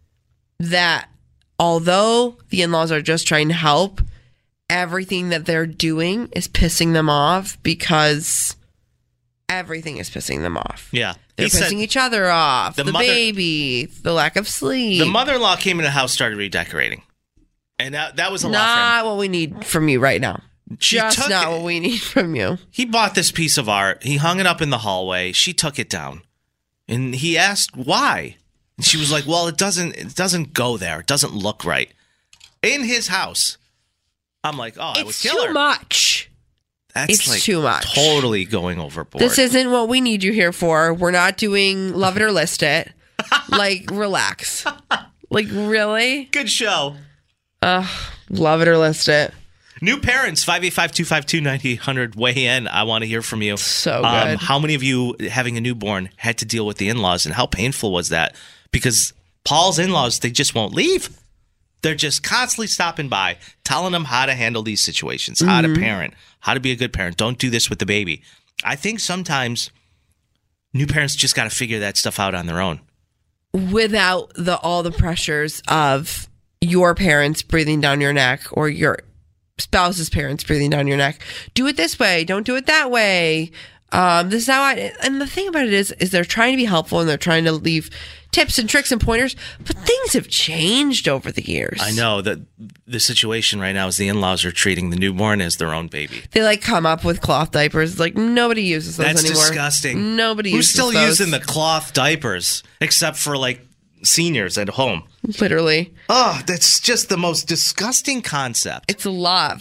that although the in-laws are just trying to help, everything that they're doing is pissing them off because everything is pissing them off. Yeah. They're pissing each other off. The mother- baby, the lack of sleep. The mother-in-law came in the house, started redecorating. And that was a lot for him. Not what we need from you right now. She Just took not it. what we need from you. He bought this piece of art. He hung it up in the hallway. She took it down. And he asked why. And she was like, well, it doesn't go there. It doesn't look right. In his house. I'm like, oh, I would It's kill her. too much. That's It's like too much. Totally going overboard. This isn't what we need you here for. We're not doing love it or list it. Like, relax. Like, really? Good show. Love it or list it. New parents, 585-252-9800. Weigh in. I want to hear from you. So good. How many of you having a newborn had to deal with the in-laws, and how painful was that? Because Paul's in-laws, they just won't leave. They're just constantly stopping by, telling them how to handle these situations, how to parent, how to be a good parent. Don't do this with the baby. I think sometimes new parents just got to figure that stuff out on their own. Without all the pressures of your parents breathing down your neck or your spouse's parents breathing down your neck. Do it this way. Don't do it that way. This is how and the thing about it is they're trying to be helpful and they're trying to leave tips and tricks and pointers, but things have changed over the years. I know that the situation right now is the in-laws are treating the newborn as their own baby. They like come up with cloth diapers. Like, nobody uses those That's anymore. disgusting. Nobody Who's uses still those. using the cloth diapers except for like seniors at home? Literally. Oh, that's just the most disgusting concept. It's a lot.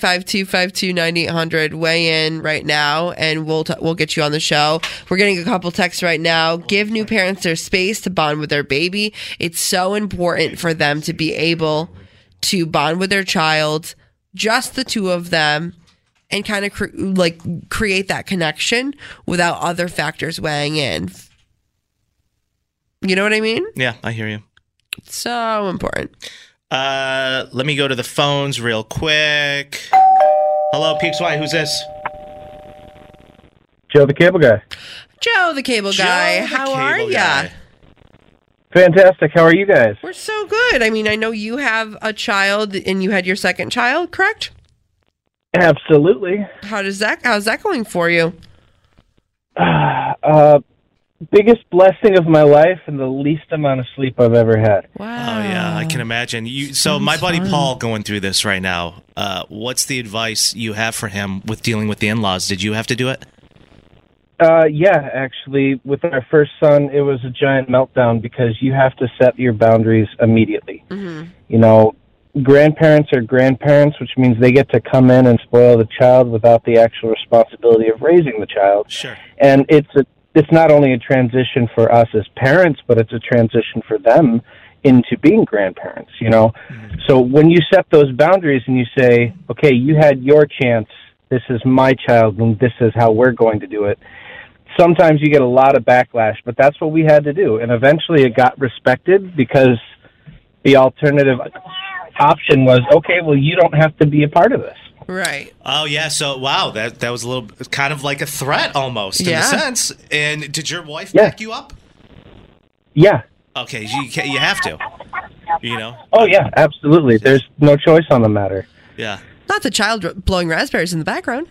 585-252-9800. Weigh in right now, and we'll get you on the show. We're getting a couple texts right now. Give new parents their space to bond with their baby. It's so important for them to be able to bond with their child, just the two of them, and kind of create that connection without other factors weighing in. You know what I mean? Yeah, I hear you. So important. Let me go to the phones real quick. Hello, PXY. Who's this? Joe the Cable Guy. Joe the Cable Guy. Joe the How are Cable ya? Guy. Fantastic. How are you guys? We're so good. I mean, I know you have a child and you had your second child, correct? Absolutely. How's that going for you? Biggest blessing of my life and the least amount of sleep I've ever had. Wow. Oh, yeah, I can imagine. So my buddy Paul going through this right now, what's the advice you have for him with dealing with the in-laws? Did you have to do it? Yeah, actually, with our first son, it was a giant meltdown because you have to set your boundaries immediately. Mm-hmm. You know, grandparents are grandparents, which means they get to come in and spoil the child without the actual responsibility of raising the child. Sure. And it's not only a transition for us as parents, but it's a transition for them into being grandparents, you know? Mm-hmm. So when you set those boundaries and you say, okay, you had your chance, this is my child, and this is how we're going to do it, sometimes you get a lot of backlash, but that's what we had to do. And eventually it got respected because the alternative option was, okay, well, you don't have to be a part of this. Right. Oh, yeah. So, wow, that was a little kind of like a threat almost in a sense. And did your wife back you up? Yeah. Okay, you have to, you know? Oh, yeah, absolutely. There's no choice on the matter. Yeah. Not the child blowing raspberries in the background.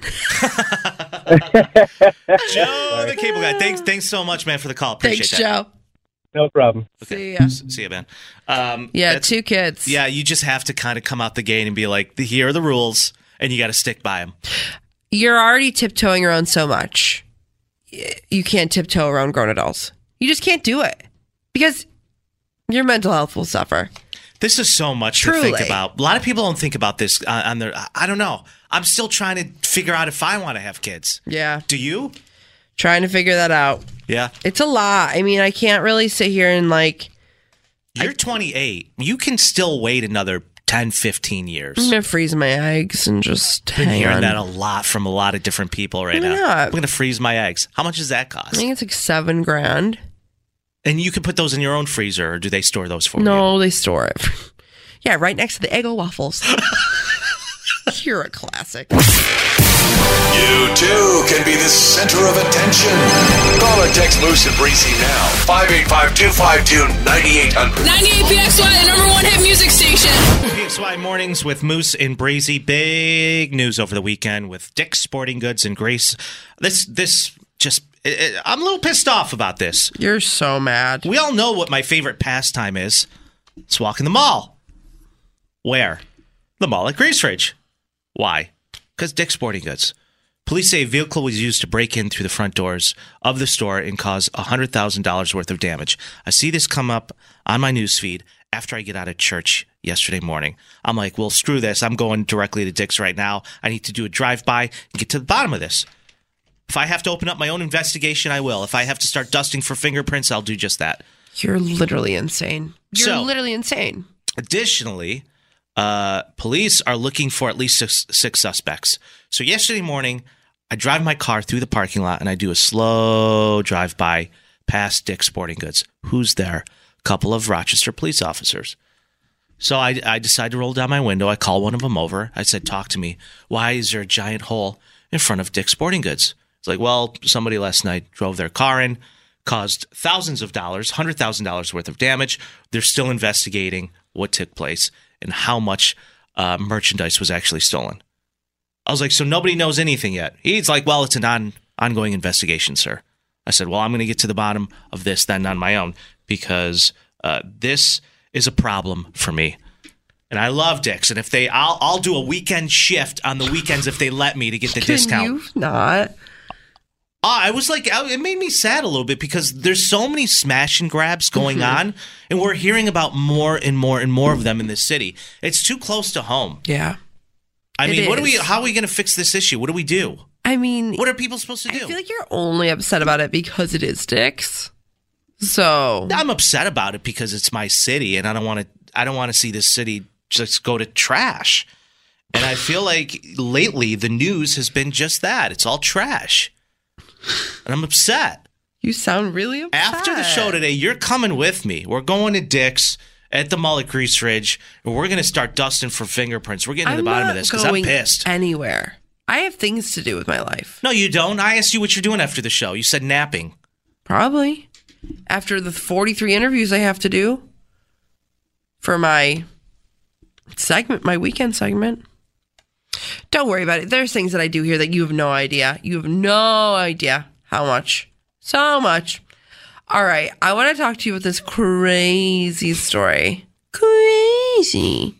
Joe the Cable Guy. Thanks so much, man, for the call. Appreciate Thanks, that. Joe. No problem. Okay. See ya. See ya, man. Yeah, 2 kids. Yeah, you just have to kind of come out the gate and be like, here are the rules, and you got to stick by them. You're already tiptoeing around so much. You can't tiptoe around grown adults. You just can't do it because your mental health will suffer. This is so much to think about. A lot of people don't think about this on their. I don't know. I'm still trying to figure out if I want to have kids. Yeah. Do you? Trying to figure that out. Yeah. It's a lot. I mean, I can't really sit here and like. You're 28. You can still wait another 10, 15 years. I'm going to freeze my eggs and just I've been hang hearing on. that a lot from a lot of different people right now. Yeah. I'm going to freeze my eggs. How much does that cost? I think it's like $7,000. And you can put those in your own freezer, or do they store those for you? No, they store it. Yeah, right next to the Eggo waffles. You're a classic. You too can be the center of attention. Call or text Moose and Breezy now. 585-252-9800. 98PXY, the number one hit music station. PXY Mornings with Moose and Breezy. Big news over the weekend with Dick's Sporting Goods and Grace. This just... I'm a little pissed off about this. You're so mad. We all know what my favorite pastime is. It's walking the mall. Where? The mall at Grace Ridge. Why? Because Dick's Sporting Goods. Police say a vehicle was used to break in through the front doors of the store and cause $100,000 worth of damage. I see this come up on my newsfeed after I get out of church yesterday morning. I'm like, well, screw this. I'm going directly to Dick's right now. I need to do a drive-by and get to the bottom of this. If I have to open up my own investigation, I will. If I have to start dusting for fingerprints, I'll do just that. You're literally insane. You're literally insane. Additionally, police are looking for at least six suspects. So yesterday morning, I drive my car through the parking lot and I do a slow drive-by past Dick's Sporting Goods. Who's there? A couple of Rochester police officers. So I decide to roll down my window. I call one of them over. I said, talk to me. Why is there a giant hole in front of Dick's Sporting Goods? It's like, well, somebody last night drove their car in, caused thousands of dollars, $100,000 worth of damage. They're still investigating what took place and how much merchandise was actually stolen. I was like, so nobody knows anything yet? He's like, well, it's an ongoing investigation, sir. I said, well, I'm going to get to the bottom of this then on my own because this is a problem for me. And I love Dick's. And if I'll do a weekend shift on the weekends if they let me to get the discount. Can you not? I was like, it made me sad a little bit because there's so many smash and grabs going on, and we're hearing about more and more and more of them in this city. It's too close to home. Yeah. I mean, how are we going to fix this issue? What do we do? I mean, what are people supposed to do? I feel like you're only upset about it because it is Dick's. So I'm upset about it because it's my city, and I don't want to see this city just go to trash. And I feel like lately the news has been just that. It's all trash. And I'm upset. You sound really upset. After the show today, you're coming with me. We're going to Dick's at the mall at Grease Ridge, and we're going to start dusting for fingerprints. We're getting to the bottom of this because I'm pissed. Anywhere. I have things to do with my life. No, you don't. I asked you what you're doing after the show. You said napping. Probably. After the 43 interviews I have to do for my segment, my weekend segment. Don't worry about it. There's things that I do here that you have no idea. You have no idea how much. So much. All right. I want to talk to you about this crazy story. Crazy.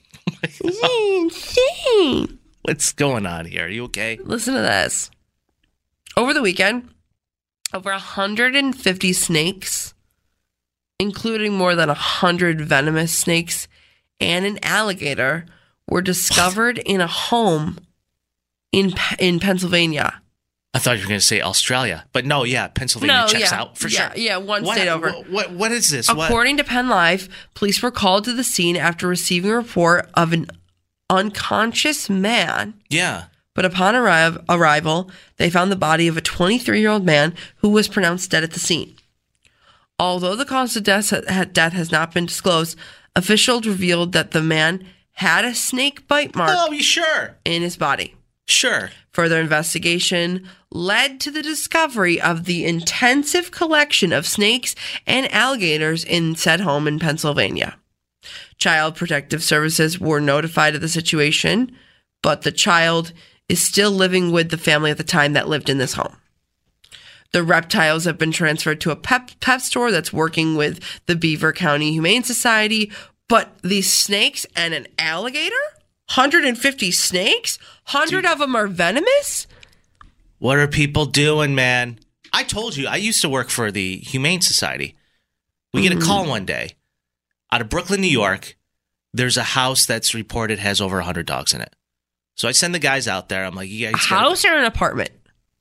Insane. What's going on here? Are you okay? Listen to this. Over the weekend, over 150 snakes, including more than 100 venomous snakes and an alligator, were discovered in a home in Pennsylvania. I thought you were going to say Australia, but no, yeah, Pennsylvania checks out for sure. Yeah, one state over. What is this? According to Penn Live, police were called to the scene after receiving a report of an unconscious man. Yeah. But upon arrival, they found the body of a 23-year-old man who was pronounced dead at the scene. Although the cause of death has not been disclosed, officials revealed that the man had a snake bite mark in his body. Sure. Further investigation led to the discovery of the intensive collection of snakes and alligators in said home in Pennsylvania. Child Protective Services were notified of the situation, but the child is still living with the family at the time that lived in this home. The reptiles have been transferred to a pet store that's working with the Beaver County Humane Society, but these snakes and an alligator? 150 snakes? 100 of them are venomous? What are people doing, man? I told you, I used to work for the Humane Society. We get a call one day out of Brooklyn, New York, there's a house that's reported has over 100 dogs in it. So I send the guys out there. I'm like, you guys. A house or an apartment?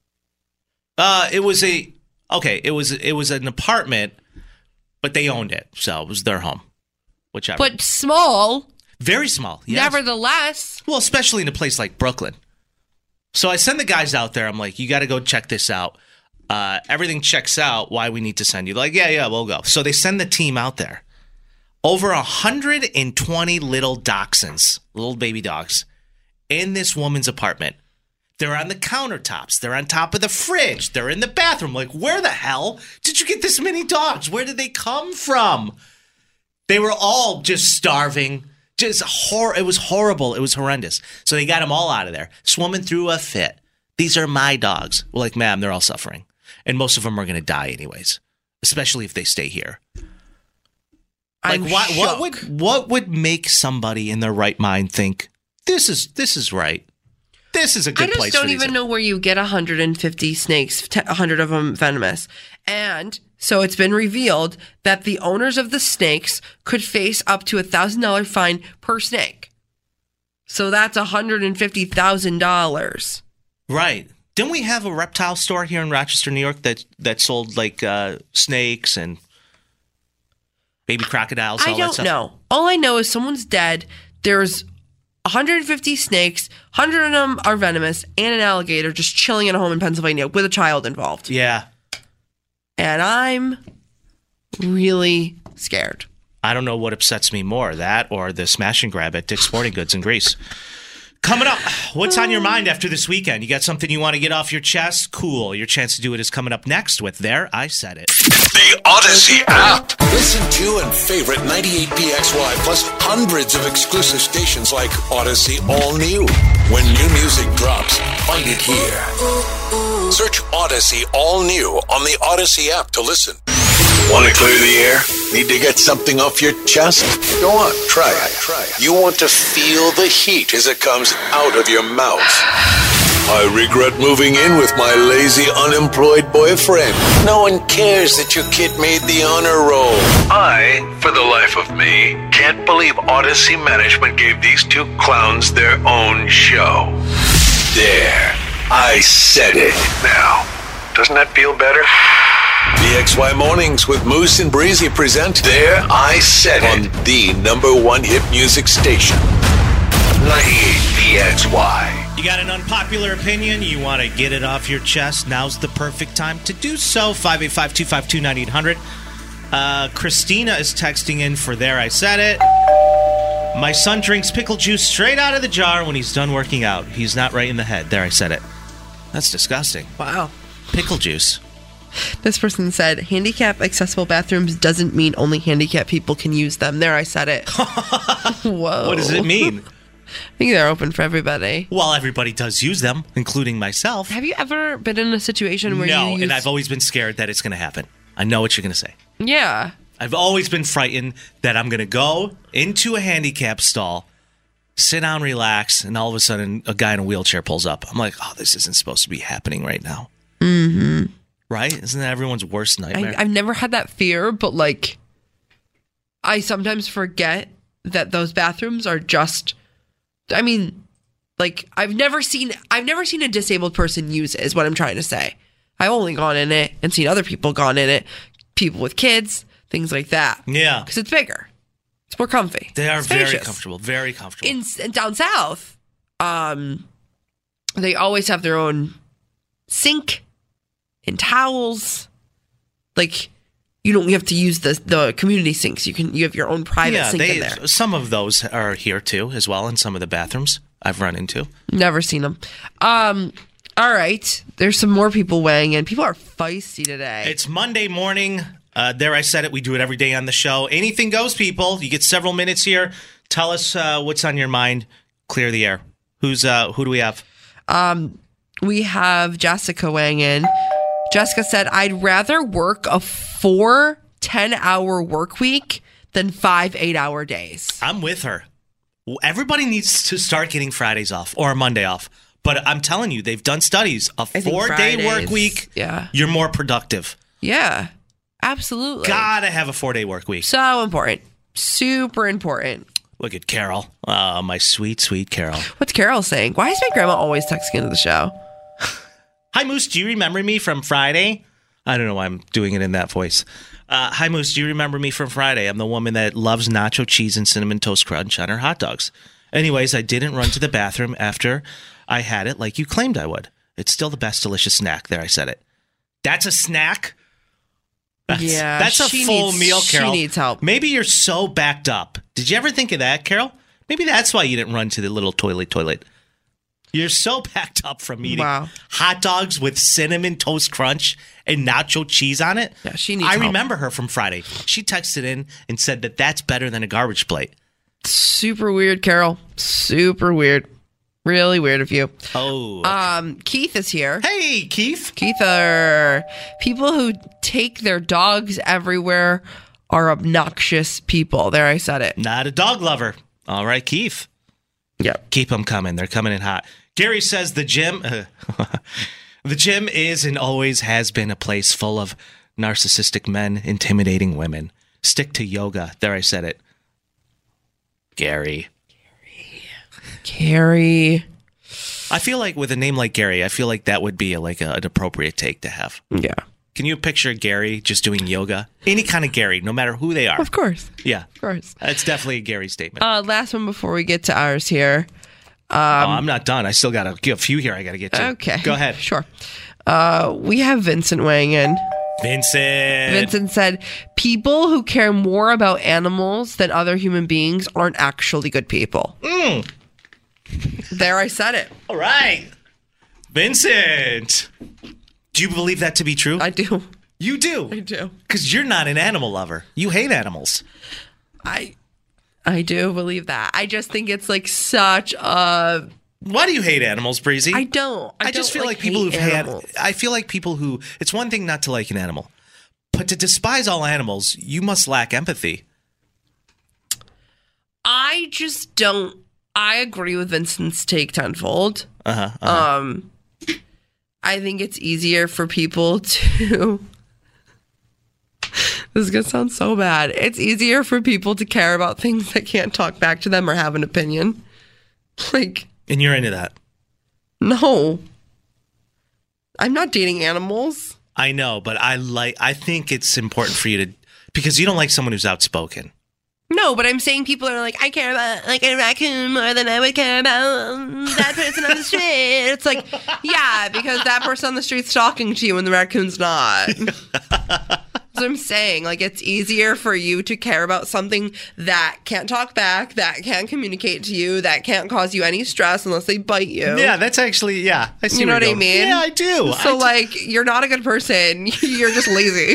It was an apartment, but they owned it, so it was their home. Whichever. But small. Very small. Yes. Nevertheless. Well, especially in a place like Brooklyn. So I send the guys out there. I'm like, you got to go check this out. Everything checks out. Why we need to send you? They're like, yeah, we'll go. So they send the team out there. Over 120 little dachshunds, little baby dogs, in this woman's apartment. They're on the countertops. They're on top of the fridge. They're in the bathroom. Like, where the hell did you get this many dogs? Where did they come from? They were all just starving. It was horrible. It was horrendous. So they got them all out of there. This woman threw a fit. These are my dogs. We're like, ma'am, they're all suffering. And most of them are going to die anyways, especially if they stay here. Like, what would make somebody in their right mind think, this is right? This is a good place. I just don't even know where you get 150 snakes, 100 of them venomous. And so it's been revealed that the owners of the snakes could face up to $1,000 fine per snake. So that's $150,000. Right. Didn't we have a reptile store here in Rochester, New York that sold like snakes and baby crocodiles? I don't know. All I know is someone's dead. There's 150 snakes, 100 of them are venomous, and an alligator just chilling in a home in Pennsylvania with a child involved. Yeah. And I'm really scared. I don't know what upsets me more, that or the smash and grab at Dick's Sporting Goods in Greece. Coming up, what's on your mind after this weekend? You got something you want to get off your chest? Cool. Your chance to do it is coming up next with There I Said It. The Odyssey app. Listen to and favorite 98PXY plus hundreds of exclusive stations like Odyssey All New. When new music drops, find it here. Search Odyssey All New on the Odyssey app to listen. Want to clear the air? Need to get something off your chest? Go on, try it. You want to feel the heat as it comes out of your mouth. I regret moving in with my lazy, unemployed boyfriend. No one cares that your kid made the honor roll. I, for the life of me, can't believe Odyssey Management gave these two clowns their own show. There, I said it. Now, doesn't that feel better? PXY Mornings with Moose and Breezy present There I Said It on the #1 hit music station, 98PXY. You got an unpopular opinion, you want to get it off your chest, now's the perfect time to do so. 585-252-9800. Christina is texting in for There I Said It. My son drinks pickle juice straight out of the jar when he's done working out. He's not right in the head. There I said it. That's disgusting. Wow. Pickle juice. This person said, handicap accessible bathrooms doesn't mean only handicapped people can use them. There, I said it. Whoa. What does it mean? I think they're open for everybody. Well, everybody does use them, including myself. Have you ever been in a situation where No, and I've always been scared that it's going to happen. I know what you're going to say. Yeah. I've always been frightened that I'm going to go into a handicap stall, sit down, relax, and all of a sudden a guy in a wheelchair pulls up. I'm like, oh, this isn't supposed to be happening right now. Mm-hmm. Right? Isn't that everyone's worst nightmare? I've never had that fear, but like, I sometimes forget that those bathrooms are just, I mean, like, I've never seen a disabled person use it, is what I'm trying to say. I've only gone in it and seen other people gone in it, people with kids, things like that. Yeah. Because it's bigger. It's more comfy. They are spacious. very comfortable. Very comfortable. In down south, they always have their own sink and towels. Like, you don't have to use the community sinks. You have your own private sink in there. Some of those are here too, as well, in some of the bathrooms I've run into. Never seen them. All right. There's some more people weighing in. People are feisty today. It's Monday morning. There I said it. We do it every day on the show. Anything goes, people. You get several minutes here. Tell us what's on your mind. Clear the air. Who do we have? We have Jessica weighing in. Jessica said, I'd rather work a 4 10-hour work week than 5 8-hour days. I'm with her. Everybody needs to start getting Fridays off or Monday off. But I'm telling you, they've done studies. A 4-day work week, you're more productive. Yeah, absolutely. Gotta have a 4-day work week. So important. Super important. Look at Carol. Oh, my sweet, sweet Carol. What's Carol saying? Why is my grandma always texting into the show? Hi, Moose. Do you remember me from Friday? I don't know why I'm doing it in that voice. Hi, Moose. Do you remember me from Friday? I'm the woman that loves nacho cheese and cinnamon toast crunch on her hot dogs. Anyways, I didn't run to the bathroom after I had it like you claimed I would. It's still the best delicious snack. There, I said it. That's a snack? That's a full meal, Carol. She needs help. Maybe you're so backed up. Did you ever think of that, Carol? Maybe that's why you didn't run to the little toilet. You're so backed up from eating hot dogs with cinnamon toast crunch and nacho cheese on it. Yeah, she needs help. I remember her from Friday. She texted in and said that that's better than a garbage plate. Super weird, Carol. Super weird. Really weird of you. Oh. Okay. Keith is here. Hey, Keith. Keither. People who take their dogs everywhere are obnoxious people. There, I said it. Not a dog lover. All right, Keith. Yep. Keep them coming. They're coming in hot. Gary says the gym is and always has been a place full of narcissistic men intimidating women. Stick to yoga. There, I said it. Gary. I feel like with a name like Gary, I feel like that would be an appropriate take to have. Yeah. Can you picture Gary just doing yoga? Any kind of Gary, no matter who they are. Of course. Yeah. Of course. That's definitely a Gary statement. Last one before we get to ours here. I'm not done. I still got a few here I got to get to. Okay. Go ahead. Sure. We have Vincent weighing in. Vincent said, people who care more about animals than other human beings aren't actually good people. There, I said it. All right. Vincent. Do you believe that to be true? I do. You do? I do. Because you're not an animal lover. You hate animals. I do believe that. I just think it's like such a... Why do you hate animals, Breezy? I don't. I just feel like people who've had... I feel like people who... It's one thing not to like an animal. But to despise all animals, you must lack empathy. I just don't... I agree with Vincent's take tenfold. I think it's easier for people to... This is going to sound so bad. It's easier for people to care about things that can't talk back to them or have an opinion. Like... And you're into that? No. I'm not dating animals. I know, but I think it's important for you to... Because you don't like someone who's outspoken. No, but I'm saying people are like, I care about like a raccoon more than I would care about that person on the street. It's like, yeah, because that person on the street's talking to you and the raccoon's not. That's what I'm saying. Like, it's easier for you to care about something that can't talk back, that can't communicate to you, that can't cause you any stress unless they bite you. Yeah, that's actually, yeah. I see you know what I mean? Yeah, I do. So, like, you're not a good person. You're just lazy.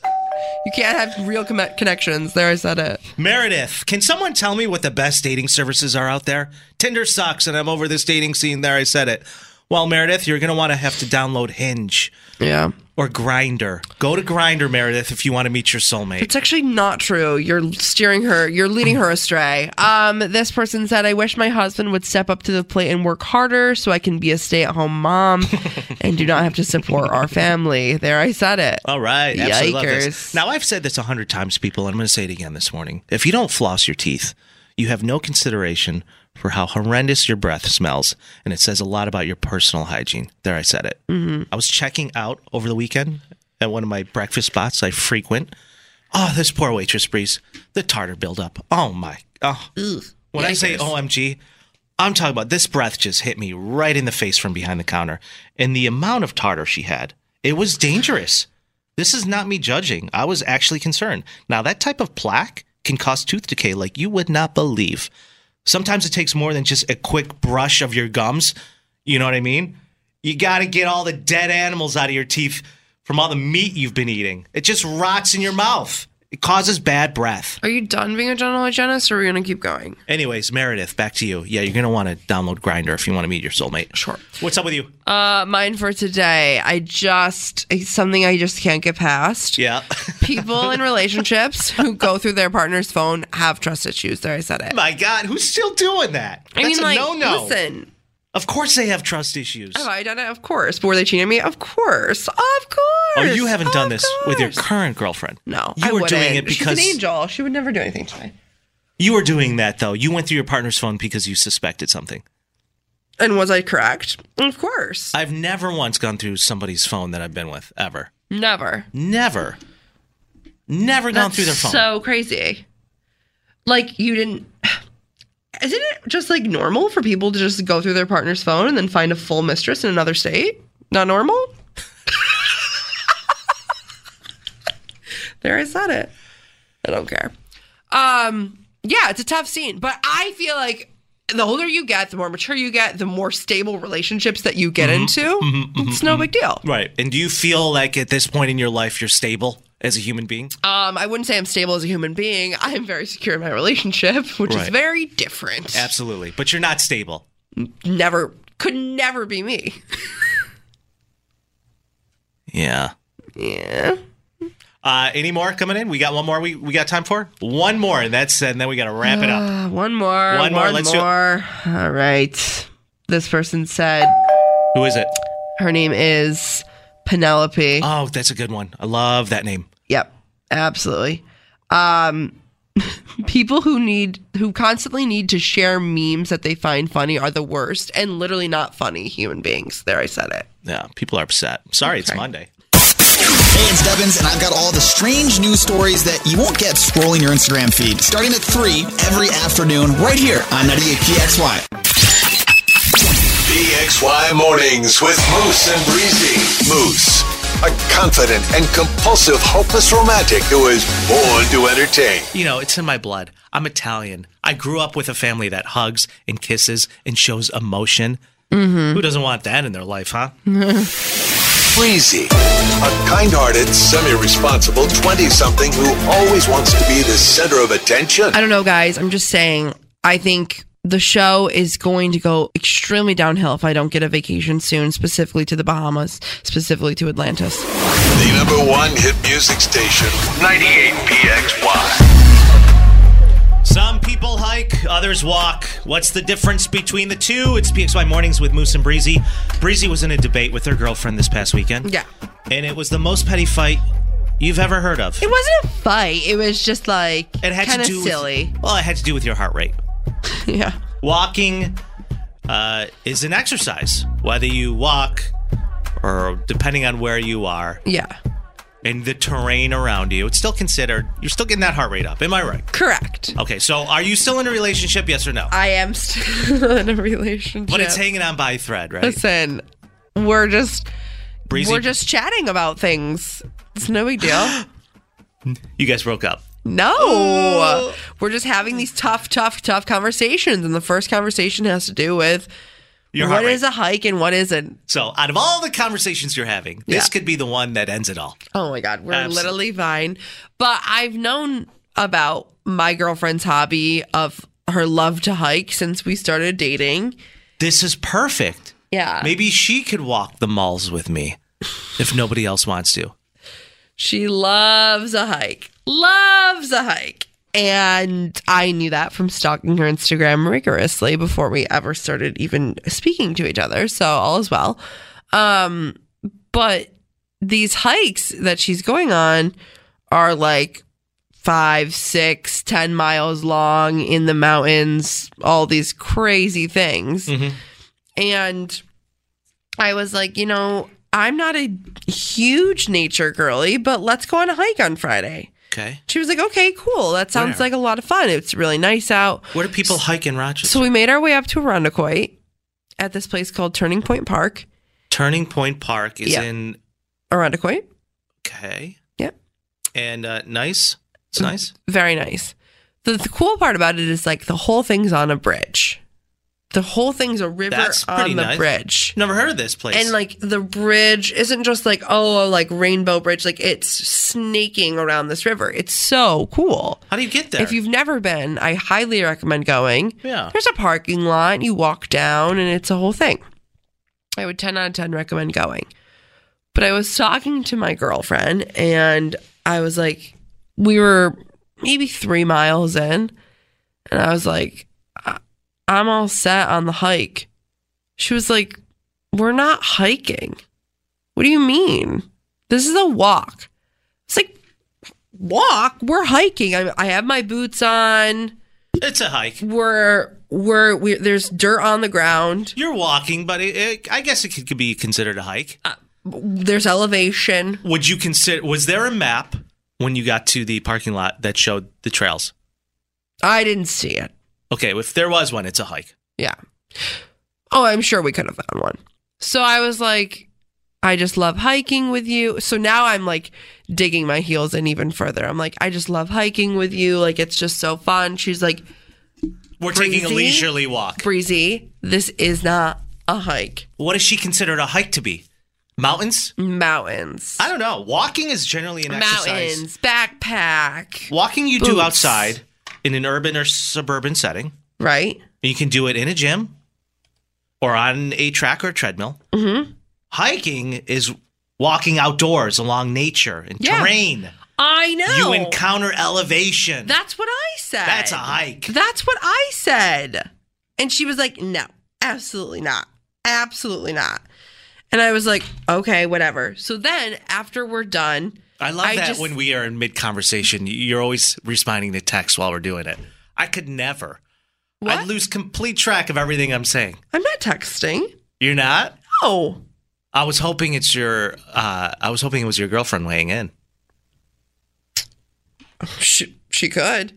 You can't have real connections. There, I said it. Meredith, can someone tell me what the best dating services are out there? Tinder sucks, and I'm over this dating scene. There, I said it. Well, Meredith, you're going to want to have to download Hinge. Yeah. Or Grindr. Go to Grindr, Meredith, if you want to meet your soulmate. It's actually not true. You're leading her astray. This person said, I wish my husband would step up to the plate and work harder so I can be a stay-at-home mom and do not have to support our family. There, I said it. All right. Absolutely love Yikers. this. Now, I've said this 100 times, people, and I'm going to say it again this morning. If you don't floss your teeth, you have no consideration for how horrendous your breath smells, and it says a lot about your personal hygiene. There, I said it. Mm-hmm. I was checking out over the weekend at one of my breakfast spots I frequent. Oh, this poor waitress, Breeze. The tartar buildup. Oh, my. Oh. When I say OMG, I'm talking about this breath just hit me right in the face from behind the counter. And the amount of tartar she had, it was dangerous. This is not me judging. I was actually concerned. Now, that type of plaque can cause tooth decay like you would not believe. Sometimes it takes more than just a quick brush of your gums. You know what I mean? You got to get all the dead animals out of your teeth from all the meat you've been eating. It just rots in your mouth. It causes bad breath. Are you done being a general hygienist, or are we going to keep going? Anyways, Meredith, back to you. Yeah, you're going to want to download Grindr if you want to meet your soulmate. Sure. What's up with you? Mine for today. It's something I just can't get past. Yeah. People in relationships who go through their partner's phone have trust issues. There, I said it. My God, who's still doing that? That's a no-no. Listen. Of course they have trust issues. Have I done it? Of course. But were they cheating on me? Of course. Of course. Oh, you haven't done this with your current girlfriend? No, You were doing it because... She's an angel. She would never do anything to me. You were doing that, though. You went through your partner's phone because you suspected something. And was I correct? Of course. I've never once gone through somebody's phone that I've been with, ever. Never gone through their phone. So crazy. Like, you didn't... Isn't it just, like, normal for people to just go through their partner's phone and then find a full mistress in another state? Not normal? There, I said it. I don't care. Yeah, it's a tough scene. But I feel like the older you get, the more mature you get, the more stable relationships that you get into. It's no big deal. Right. And do you feel like at this point in your life you're stable as a human being? I wouldn't say I'm stable as a human being. I am very secure in my relationship, which is very different. Absolutely. But you're not stable. Could never be me. Yeah. Any more coming in? We got one more we got time for? One more, and then we got to wrap it up. One more. Let's do it. All right. This person said... Who is it? Her name is Penelope. Oh, that's a good one. I love that name. Yep, absolutely. People who constantly need to share memes that they find funny are the worst and literally not funny human beings. There, I said it. Yeah, people are upset. Sorry, It's Monday. Hey, it's Devins, and I've got all the strange news stories that you won't get scrolling your Instagram feed. Starting at 3 every afternoon, right here on 98PXY. PXY Mornings with Moose and Breezy. Moose, a confident and compulsive, hopeless romantic who is born to entertain. You know, it's in my blood. I'm Italian. I grew up with a family that hugs and kisses and shows emotion. Who doesn't want that in their life, huh? Breezy, a kind-hearted, semi-responsible 20-something who always wants to be the center of attention. I don't know, guys. I'm just saying, I think the show is going to go extremely downhill if I don't get a vacation soon, specifically to the Bahamas, specifically to Atlantis. The #1 hit music station, 98PXY. Some people hike, others walk. What's the difference between the two? It's PXY Mornings with Moose and Breezy. Breezy was in a debate with her girlfriend this past weekend. Yeah. And it was the most petty fight you've ever heard of. It wasn't a fight. It was just like kind of silly. Well, it had to do with your heart rate. Yeah. Walking is an exercise, whether you walk or depending on where you are. Yeah. And the terrain around you, it's still considered, you're still getting that heart rate up. Am I right? Correct. Okay, so are you still in a relationship, yes or no? I am still in a relationship. But it's hanging on by a thread, right? Listen, we're just chatting about things. It's no big deal. You guys broke up. No. We're just having these tough conversations. And the first conversation has to do with what is a hike and what isn't. So out of all the conversations you're having, this could be the one that ends it all. Oh my God. We're literally fine. But I've known about my girlfriend's hobby of her love to hike since we started dating. This is perfect. Yeah. Maybe she could walk the malls with me if nobody else wants to. She loves a hike. Loves a hike. And I knew that from stalking her Instagram rigorously before we ever started even speaking to each other. So all is well. But these hikes that she's going on are like 5, 6, 10 miles long in the mountains, all these crazy things. And I was like, I'm not a huge nature girly, but let's go on a hike on Friday. Okay. She was like, okay, cool. That sounds like a lot of fun. It's really nice out. Where do people hike in Rochester? So we made our way up to Irondequoit at this place called Turning Point Park. Turning Point Park is in Irondequoit. Okay. Yep. And nice? It's nice? Very nice. The cool part about it is like the whole thing's on a bridge. The whole thing's a river on the bridge. Never heard of this place. And like the bridge isn't just like, like Rainbow Bridge. Like it's snaking around this river. It's so cool. How do you get there? If you've never been, I highly recommend going. Yeah. There's a parking lot. You walk down and it's a whole thing. I would 10 out of 10 recommend going. But I was talking to my girlfriend and I was like, we were maybe 3 miles in. And I was like, I'm all set on the hike. She was like, we're not hiking. What do you mean? This is a walk. It's like, walk? We're hiking. I have my boots on. It's a hike. There's dirt on the ground. You're walking, but I guess it could be considered a hike. There's elevation. Was there a map when you got to the parking lot that showed the trails? I didn't see it. Okay, if there was one, it's a hike. Yeah. Oh, I'm sure we could have found one. So I was like, I just love hiking with you. So now I'm like digging my heels in even further. I'm like, I just love hiking with you. Like, it's just so fun. She's like, we're taking a leisurely walk. Breezy, this is not a hike. What does she consider a hike to be? Mountains? Mountains. I don't know. Walking is generally an exercise. Mountains, backpack. Walking you do outside in an urban or suburban setting. Right. You can do it in a gym or on a track or a treadmill. Mm-hmm. Hiking is walking outdoors along nature and terrain. I know. You encounter elevation. That's what I said. That's a hike. That's what I said. And she was like, no, absolutely not. Absolutely not. And I was like, okay, whatever. So then after we're done. I love that when we are in mid-conversation, you're always responding to text while we're doing it. I could never. What? I'd lose complete track of everything I'm saying. I'm not texting. You're not? No. I was hoping it was your girlfriend weighing in. She could.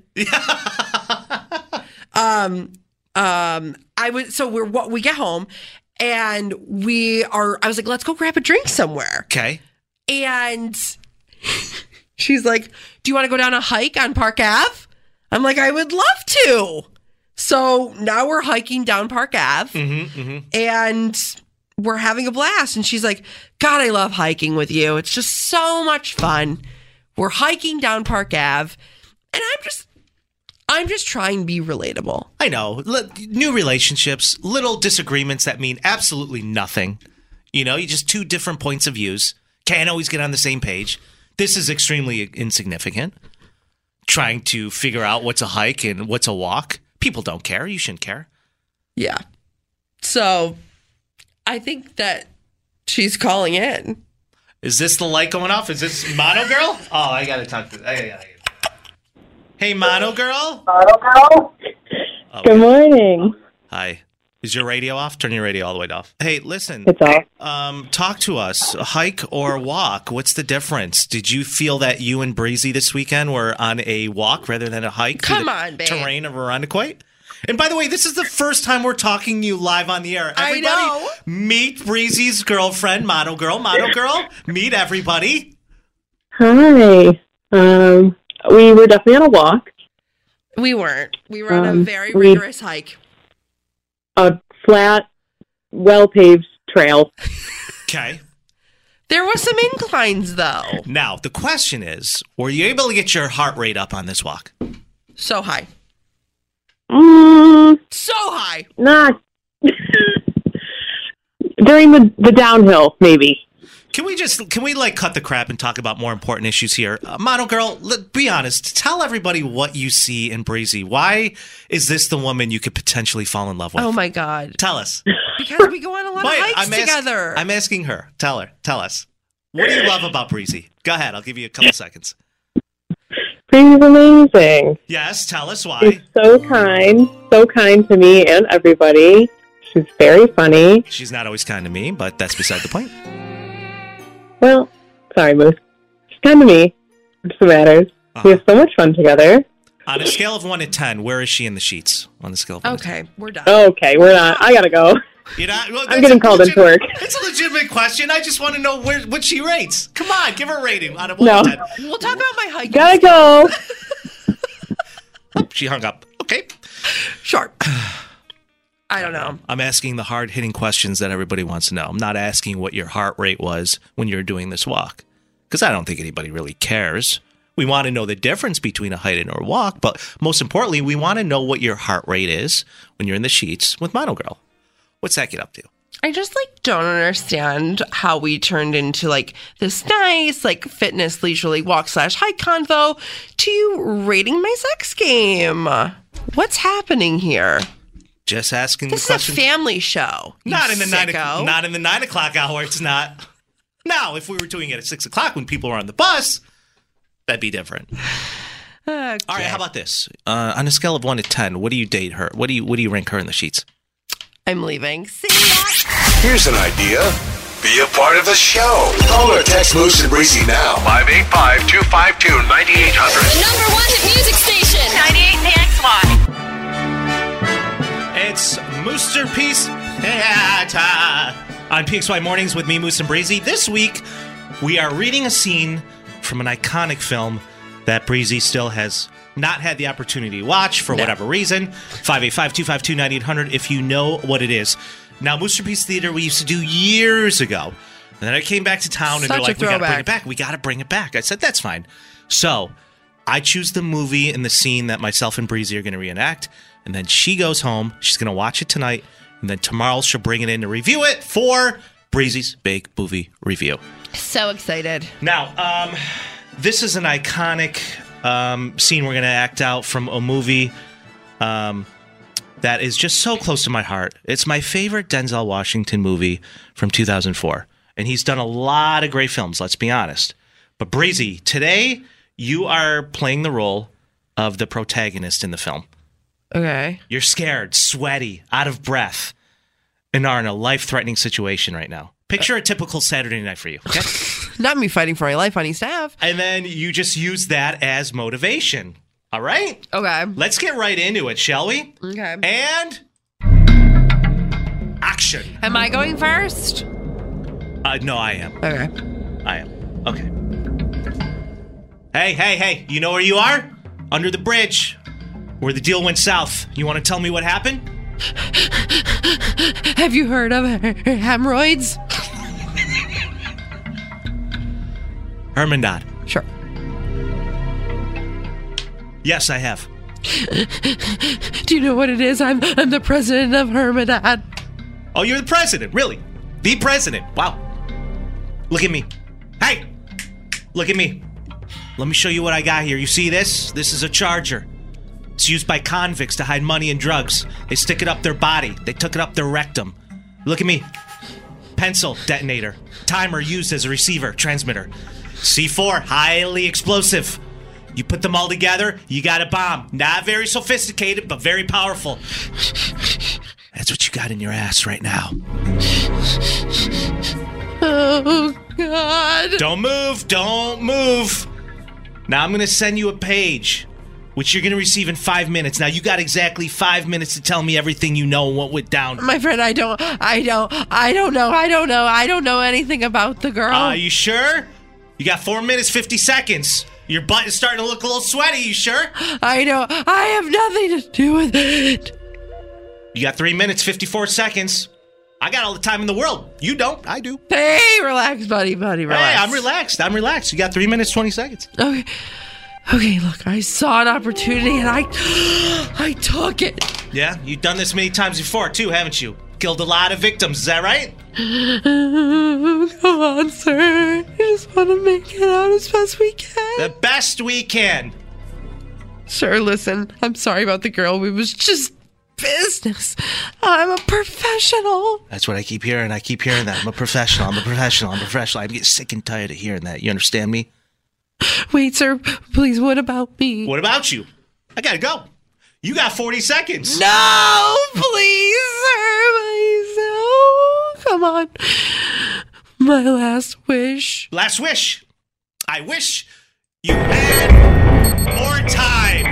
We get home and I was like, let's go grab a drink somewhere. Okay. And she's like, do you want to go down a hike on Park Ave? I'm like, I would love to. So now we're hiking down Park Ave and we're having a blast. And she's like, God, I love hiking with you. It's just so much fun. We're hiking down Park Ave and I'm just trying to be relatable. I know. New relationships, little disagreements that mean absolutely nothing. You know, you just two different points of views. Can't always get on the same page. This is extremely insignificant. Trying to figure out what's a hike and what's a walk. People don't care. You shouldn't care. Yeah. So I think that she's calling in. Is this the light going off? Is this Mono Girl? Oh, I got to talk to Hey, Mono Girl? Mono Girl? Oh, good morning. Hi. Is your radio off? Turn your radio all the way off. Hey, listen. It's off. Talk to us. A hike or walk? What's the difference? Did you feel that you and Breezy this weekend were on a walk rather than a hike? Come on, babe. Terrain of Irondequoit? And by the way, this is the first time we're talking to you live on the air. Everybody, I know. Meet Breezy's girlfriend, Mono Girl. Mono Girl, meet everybody. Hi. We were definitely on a walk. We weren't. We were on a very rigorous hike. A flat, well-paved trail. Okay. There was some inclines, though. Now, the question is, were you able to get your heart rate up on this walk? So high. So high. Not. During the downhill, maybe. Can we cut the crap and talk about more important issues here? Mono Girl, be honest. Tell everybody what you see in Breezy. Why is this the woman you could potentially fall in love with? Oh, my God. Tell us. Because we go on a lot of hikes together. I'm asking her. Tell us. What do you love about Breezy? Go ahead. I'll give you a couple seconds. Breezy's amazing. Yes, tell us why. She's so kind to me and everybody. She's very funny. She's not always kind to me, but that's beside the point. Well, sorry, Moose. She's kind to me. That's what matters. We have so much fun together. On a scale of 1 to 10, where is she in the sheets? On the scale of 1 to 10. Okay, we're done. Okay, we're not. I gotta go. You're not, well, I'm getting called into work. It's a legitimate question. I just want to know what she rates. Come on, give her a rating out of 1 to 10. We'll talk about my hiking. Gotta go. She hung up. Okay. Sure. I don't know. I'm asking the hard-hitting questions that everybody wants to know. I'm not asking what your heart rate was when you were doing this walk, because I don't think anybody really cares. We want to know the difference between a hike and a walk, but most importantly, we want to know what your heart rate is when you're in the sheets with Mono Girl. What's that get up to? I just don't understand how we turned into this nice fitness leisurely walk / hike convo to you rating my sex game. What's happening here? Just asking this the question. This is a family show. Not in the 9 o'clock hour. It's not. Now, if we were doing it at 6 o'clock when people are on the bus, that'd be different. All right, how about this? On a scale of 1 to 10, what do you date her? What do you rank her in the sheets? I'm leaving. See Here's an idea. Be a part of the show. Call or text Moose and Breezy now. 585-252-9800. The number one hit music station. 98 PXY. It's Moosterpiece on PXY Mornings with me, Moose and Breezy. This week, we are reading a scene from an iconic film that Breezy still has not had the opportunity to watch for whatever reason. 585-252-9800 if you know what it is. Now, Moosterpiece Theater we used to do years ago. And then I came back to town and they're like, we got to bring it back. We got to bring it back. I said, that's fine. So I choose the movie and the scene that myself and Breezy are going to reenact. And then she goes home. She's going to watch it tonight. And then tomorrow she'll bring it in to review it for Breezy's Big Movie Review. So excited. Now, this is an iconic scene we're going to act out from a movie that is just so close to my heart. It's my favorite Denzel Washington movie from 2004. And he's done a lot of great films, let's be honest. But Breezy, today you are playing the role of the protagonist in the film. Okay. You're scared, sweaty, out of breath, and are in a life-threatening situation right now. Picture a typical Saturday night for you, okay? Not me fighting for my life on East Ave. And then you just use that as motivation. All right? Okay. Let's get right into it, shall we? Okay. And action. Am I going first? No, I am. Okay. I am. Okay. Hey, you know where you are? Under the bridge, where the deal went south. You want to tell me what happened? Have you heard of hemorrhoids? Hermandad. Sure. Yes, I have. Do you know what it is? I'm the president of Hermandad. Oh, you're the president, really? The president. Wow. Look at me. Hey, look at me. Let me show you what I got here. You see this? This is a charger. It's used by convicts to hide money and drugs. They stick it up their body. They took it up their rectum. Look at me. Pencil, detonator. Timer used as a receiver, transmitter. C4, highly explosive. You put them all together, you got a bomb. Not very sophisticated, but very powerful. That's what you got in your ass right now. Oh, God. Don't move. Now I'm going to send you a page, which you're going to receive in 5 minutes. Now you got exactly 5 minutes to tell me everything you know and what went down. My friend, I don't know anything about the girl. Are you sure? You got 4 minutes, 50 seconds. Your butt is starting to look a little sweaty. You sure? I know. I have nothing to do with it. You got 3 minutes, 54 seconds. I got all the time in the world. You don't. I do. Hey, relax, buddy, relax. Hey, I'm relaxed. You got 3 minutes, 20 seconds. Okay, look, I saw an opportunity and I took it. Yeah, you've done this many times before, too, haven't you? Killed a lot of victims, is that right? Come on, sir. I just want to make it out as best we can. The best we can. Sure, listen, I'm sorry about the girl. It was just business. I'm a professional. That's what I keep hearing. I keep hearing that. I'm a professional. I'm getting sick and tired of hearing that. You understand me? Wait, sir, please, what about me? What about you? I gotta go. You got 40 seconds. No, please, sir, please. No. Come on. My last wish. Last wish. I wish you had more time.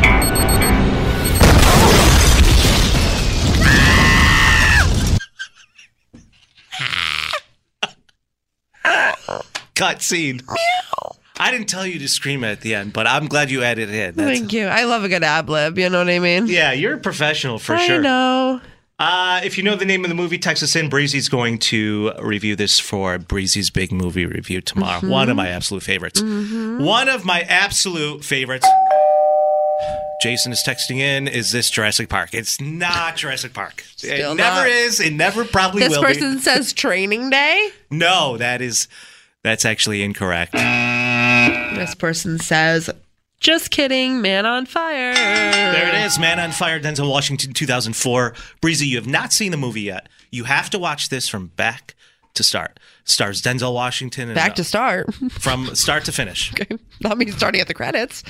Cut scene. I didn't tell you to scream at the end, but I'm glad you added it in. Thank you. I love a good ad-lib, you know what I mean? Yeah, you're a professional for sure. I know. If you know the name of the movie, text us in. Breezy's going to review this for Breezy's Big Movie Review tomorrow. Mm-hmm. One of my absolute favorites. Mm-hmm. One of my absolute favorites. Jason is texting in, is this Jurassic Park? It's not Jurassic Park. Still it never is. It never probably will be. This person says Training Day? No, that's actually incorrect. This person says, just kidding, Man on Fire. There it is, Man on Fire, Denzel Washington, 2004. Breezy, you have not seen the movie yet. You have to watch this from back to Start. Stars Denzel Washington. And, Back to Start. From start to finish. Okay. Not me starting at the credits.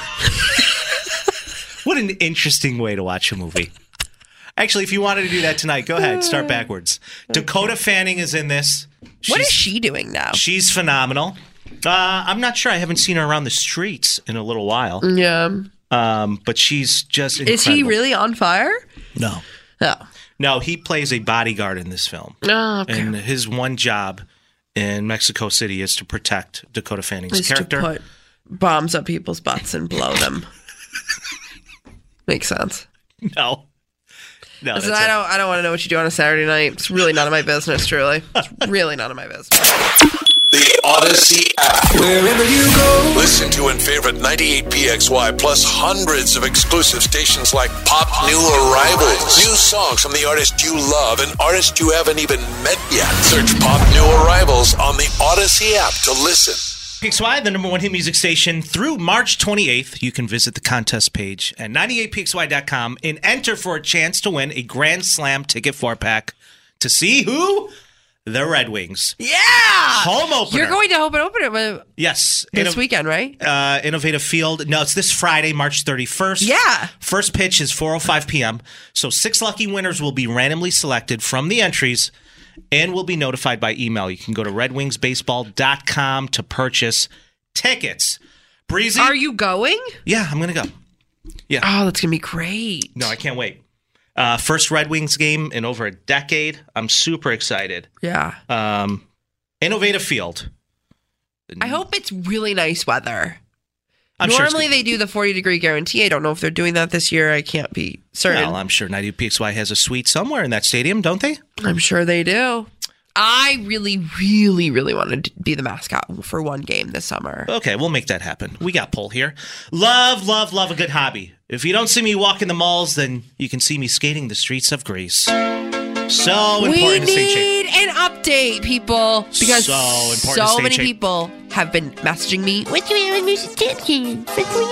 What an interesting way to watch a movie. Actually, if you wanted to do that tonight, go ahead. Start backwards. Dakota Fanning is in this. What is she doing now? She's phenomenal. I'm not sure. I haven't seen her around the streets in a little while. Yeah. But she's just incredible. Is he really on fire? No. Oh. No, he plays a bodyguard in this film. Oh, okay. And his one job in Mexico City is to protect Dakota Fanning's Is character. to put bombs up people's butts and blow them. Makes sense. No. No, Listen, I don't want to know what you do on a Saturday night. It's really none of my business, truly. It's really none of my business. The Odyssey app. Wherever you go. Listen to and favorite 98PXY plus hundreds of exclusive stations like Pop New Arrivals. New songs from the artist you love and artists you haven't even met yet. Search Pop New Arrivals on the Odyssey app to listen. PXY, the number one hit music station. Through March 28th, you can visit the contest page at 98pxy.com and enter for a chance to win a Grand Slam ticket 4-pack to see who? The Red Wings. Yeah! Home opener. You're going to open it Yes. this weekend, right? Innovative Field. No, it's this Friday, March 31st. Yeah. First pitch is 4:05 p.m. So 6 lucky winners will be randomly selected from the entries and will be notified by email. You can go to redwingsbaseball.com to purchase tickets. Breezy? Are you going? Yeah, I'm going to go. Yeah. Oh, that's going to be great. No, I can't wait. First Red Wings game in over a decade. I'm super excited. Yeah. Innovative Field. I hope it's really nice weather. I'm sure Normally they do the 40-degree guarantee. I don't know if they're doing that this year. I can't be certain. Well, I'm sure 92PXY has a suite somewhere in that stadium, don't they? I'm sure they do. I really, really, really want to be the mascot for one game this summer. Okay, we'll make that happen. We got pull here. Love a good hobby. If you don't see me walking the malls, then you can see me skating the streets of Greece. So important to stay We need an update, people. Because So important to so stay many cheap. people have been messaging me. What do you have music station?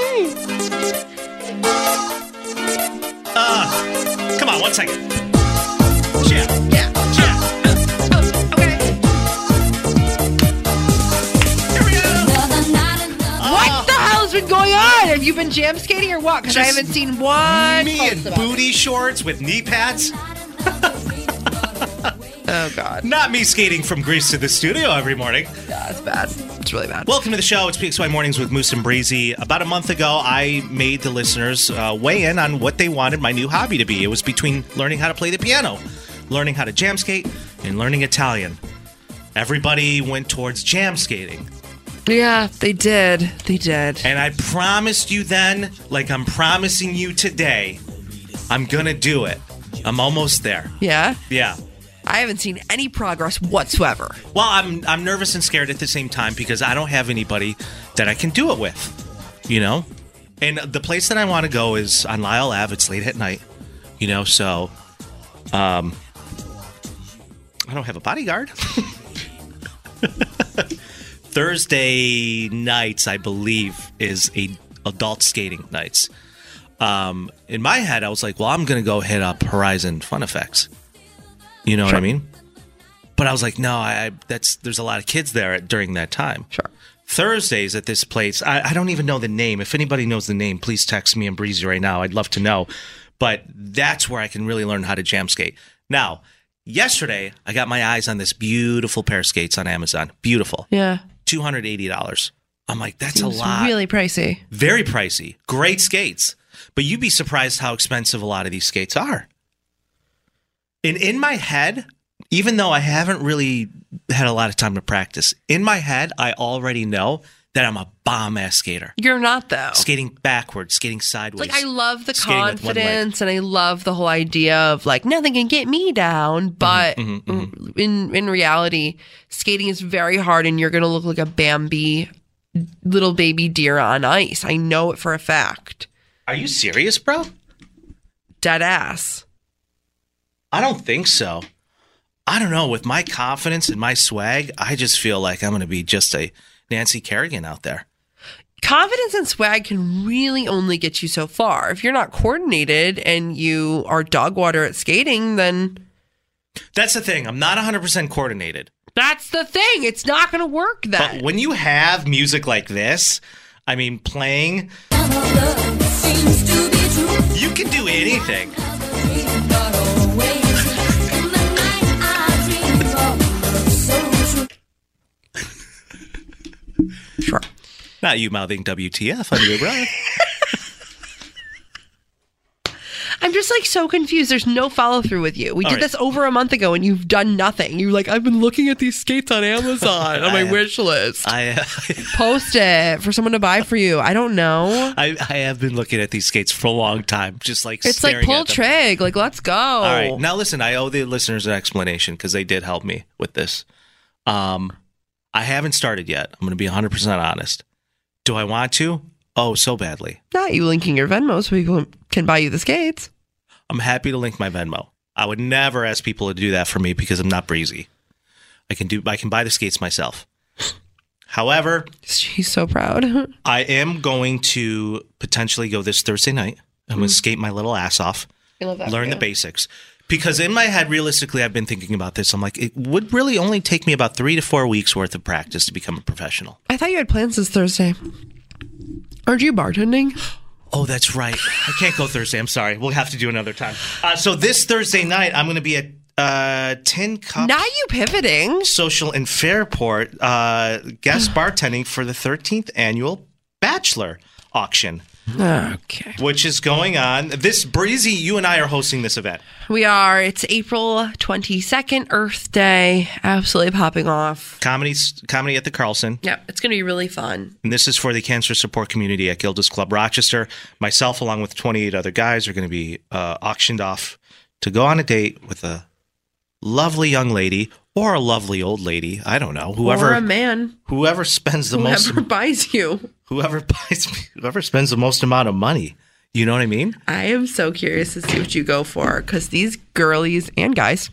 Come on, 1 second. Yeah. What the hell's been going on? Have you been jam skating or what? Because I Just haven't seen one. Me post in about booty shorts with knee pads. Oh, God. Not me skating from Greece to the studio every morning. Yeah, it's bad. It's really bad. Welcome to the show. It's PXY Mornings with Moose and Breezy. About a month ago, I made the listeners weigh in on what they wanted my new hobby to be. It was between learning how to play the piano, learning how to jam skate, and learning Italian. Everybody went towards jam skating. Yeah, they did. They did. And I promised you then, like I'm promising you today, I'm going to do it. I'm almost there. Yeah? Yeah. I haven't seen any progress whatsoever. Well, I'm nervous and scared at the same time because I don't have anybody that I can do it with, you know? And the place that I want to go is on Lyle Ave. It's late at night, you know, so I don't have a bodyguard. Thursday nights, I believe, is a adult skating nights. In my head, I was like, well, I'm going to go hit up Horizon Fun Effects. You know what I mean? But I was like, no, there's a lot of kids there during that time. Sure. Thursdays at this place, I don't even know the name. If anybody knows the name, please text me and Breezy right now. I'd love to know. But that's where I can really learn how to jam skate. Now, yesterday, I got my eyes on this beautiful pair of skates on Amazon. Beautiful. Yeah. $280. I'm like, that's Seems a lot. really pricey. Very pricey. Great skates. But you'd be surprised how expensive a lot of these skates are. And in my head, even though I haven't really had a lot of time to practice, in my head, I already know that I'm a bomb-ass skater. You're not, though. Skating backwards, skating sideways. Like, I love the skating with one leg. confidence and I love the whole idea of, like, nothing can get me down. But in reality, skating is very hard and you're going to look like a Bambi little baby deer on ice. I know it for a fact. Are you serious, bro? Dead ass. I don't think so. I don't know. With my confidence and my swag, I just feel like I'm going to be just a Nancy Kerrigan out there. Confidence and swag can really only get you so far. If you're not coordinated and you are dog water at skating, then... That's the thing. I'm not 100% coordinated. That's the thing. It's not going to work then. But when you have music like this, I mean, playing, you can do anything. Sure. Not you mouthing WTF on your breath. I'm just like so confused. There's no follow through with you. We did this over a month ago and you've done nothing. You're like, I've been looking at these skates on Amazon on my wish list. Post it for someone to buy for you. I don't know. I have been looking at these skates for a long time. Just like it's like pull trig. Like, let's go. All right. Now listen, I owe the listeners an explanation because they did help me with this. I haven't started yet. I'm going to be 100% honest. Do I want to? Oh, so badly. Not you linking your Venmo so people can buy you the skates. I'm happy to link my Venmo. I would never ask people to do that for me because I'm not breezy. I can buy the skates myself. However, she's so proud. I am going to potentially go this Thursday night. I'm going to skate my little ass off. I love that. Learn the basics. Because in my head, realistically, I've been thinking about this. I'm like, it would really only take me about 3 to 4 weeks worth of practice to become a professional. I thought you had plans this Thursday. Aren't you bartending? Oh, that's right. I can't go Thursday. I'm sorry. We'll have to do another time. So this Thursday night, I'm going to be at Tin Cup. Now you pivoting. Social in Fairport, guest bartending for the 13th annual Bachelor auction. Okay. Which is going on. This Breezy, you and I are hosting this event. We are. It's April 22nd, Earth Day. Absolutely popping off. Comedy at the Carlson. Yeah, it's going to be really fun. And this is for the cancer support community at Gilda's Club Rochester. Myself, along with 28 other guys, are going to be auctioned off to go on a date with a lovely young lady or a lovely old lady. I don't know. Or a man. Whoever spends the most. Whoever buys you. Whoever spends the most amount of money. You know what I mean? I am so curious to see what you go for because these girlies and guys,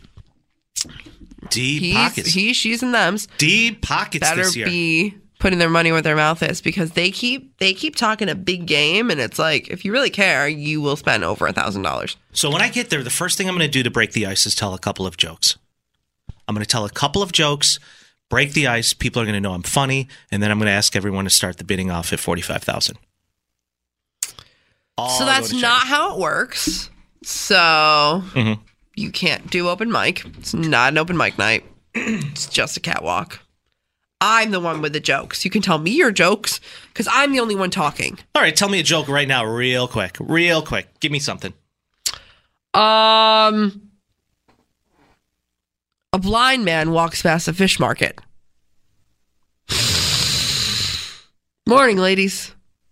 deep pockets. She's, and them's deep pockets better this year. Be putting their money where their mouth is because they keep talking a big game and it's like if you really care, you will spend over $1,000. So when I get there, the first thing I'm going to do to break the ice is tell a couple of jokes. I'm going to tell a couple of jokes. Break the ice. People are going to know I'm funny, and then I'm going to ask everyone to start the bidding off at $45,000. So that's not how it works. So you can't do open mic. It's not an open mic night. It's just a catwalk. I'm the one with the jokes. You can tell me your jokes because I'm the only one talking. All right, tell me a joke right now, real quick. Real quick. Give me something. A blind man walks past a fish market. Morning, ladies.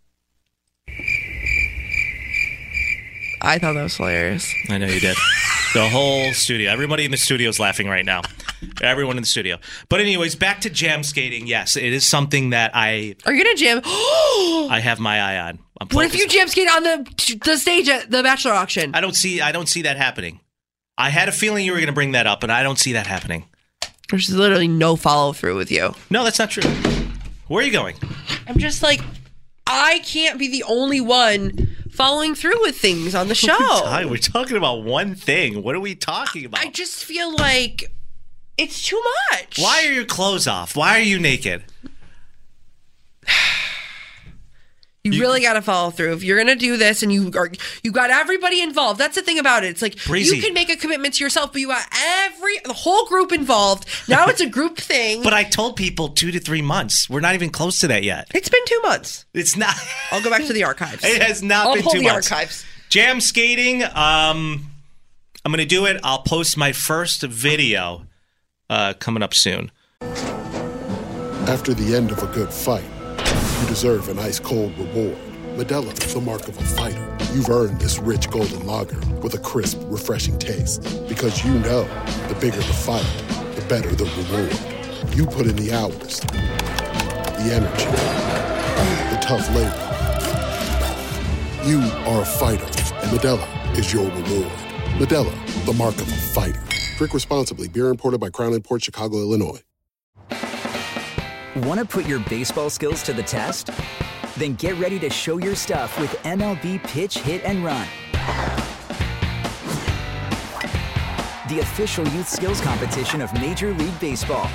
I thought that was hilarious. I know you did. The whole studio. Everybody in the studio is laughing right now. Everyone in the studio. But anyways, back to jam skating. Yes, it is something that Are you going to jam? I have my eye on. What if you jam skate on the stage at the Bachelor auction? I don't see that happening. I had a feeling you were going to bring that up, and I don't see that happening. There's literally no follow through with you. No, that's not true. Where are you going? I'm just like, I can't be the only one following through with things on the show. We're talking about one thing. What are we talking about? I just feel like it's too much. Why are your clothes off? Why are you naked? You really got to follow through. If you're going to do this and you got everybody involved, that's the thing about it. It's like Breezy. You can make a commitment to yourself, but you got the whole group involved. Now it's a group thing. But I told people 2 to 3 months. We're not even close to that yet. It's been 2 months. It's not. I'll go back to the archives. It has not been 2 months. I'll pull the archives. Jam skating. I'm going to do it. I'll post my first video coming up soon. After the end of a good fight, you deserve an ice-cold reward. Modelo, the mark of a fighter. You've earned this rich golden lager with a crisp, refreshing taste. Because you know, the bigger the fight, the better the reward. You put in the hours, the energy, the tough labor. You are a fighter, and Modelo is your reward. Modelo, the mark of a fighter. Drink responsibly. Beer imported by Crown Imports, Chicago, Illinois. Want to put your baseball skills to the test? Then get ready to show your stuff with MLB Pitch, Hit, and Run. the official youth skills competition of Major League Baseball.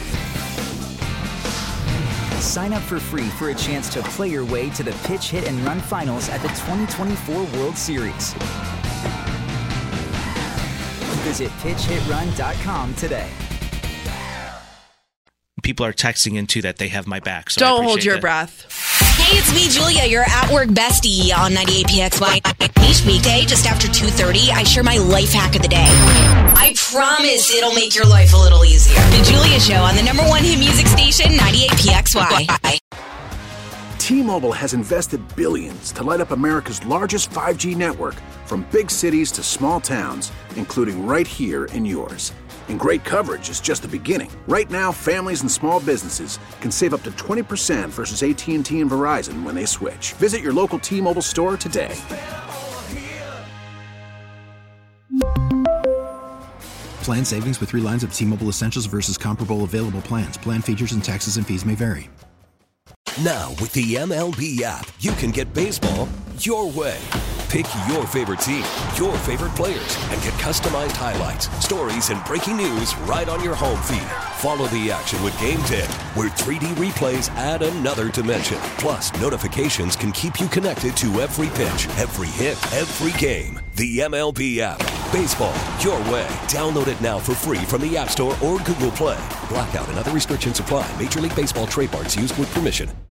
Sign up for free for a chance to play your way to the Pitch, Hit, and Run finals at the 2024 World Series. Visit pitchhitrun.com today. People are texting into that they have my back. So don't hold your breath. Hey, it's me, Julia, your at-work bestie on 98PXY. Each weekday, just after 2:30, I share my life hack of the day. I promise it'll make your life a little easier. The Julia Show on the #1 hit music station, 98PXY. T-Mobile has invested billions to light up America's largest 5G network, from big cities to small towns, including right here in yours. And great coverage is just the beginning. Right now, families and small businesses can save up to 20% versus AT&T and Verizon when they switch. Visit your local T-Mobile store today. Plan savings with 3 lines of T-Mobile Essentials versus comparable available plans. Plan features and taxes and fees may vary. Now, with the MLB app, you can get baseball your way. Pick your favorite team, your favorite players, and get customized highlights, stories, and breaking news right on your home feed. Follow the action with Game Day, where 3D replays add another dimension. Plus, notifications can keep you connected to every pitch, every hit, every game. The MLB app. Baseball your way. Download it now for free from the App Store or Google Play. Blackout and other restrictions apply. Major League Baseball trademarks used with permission.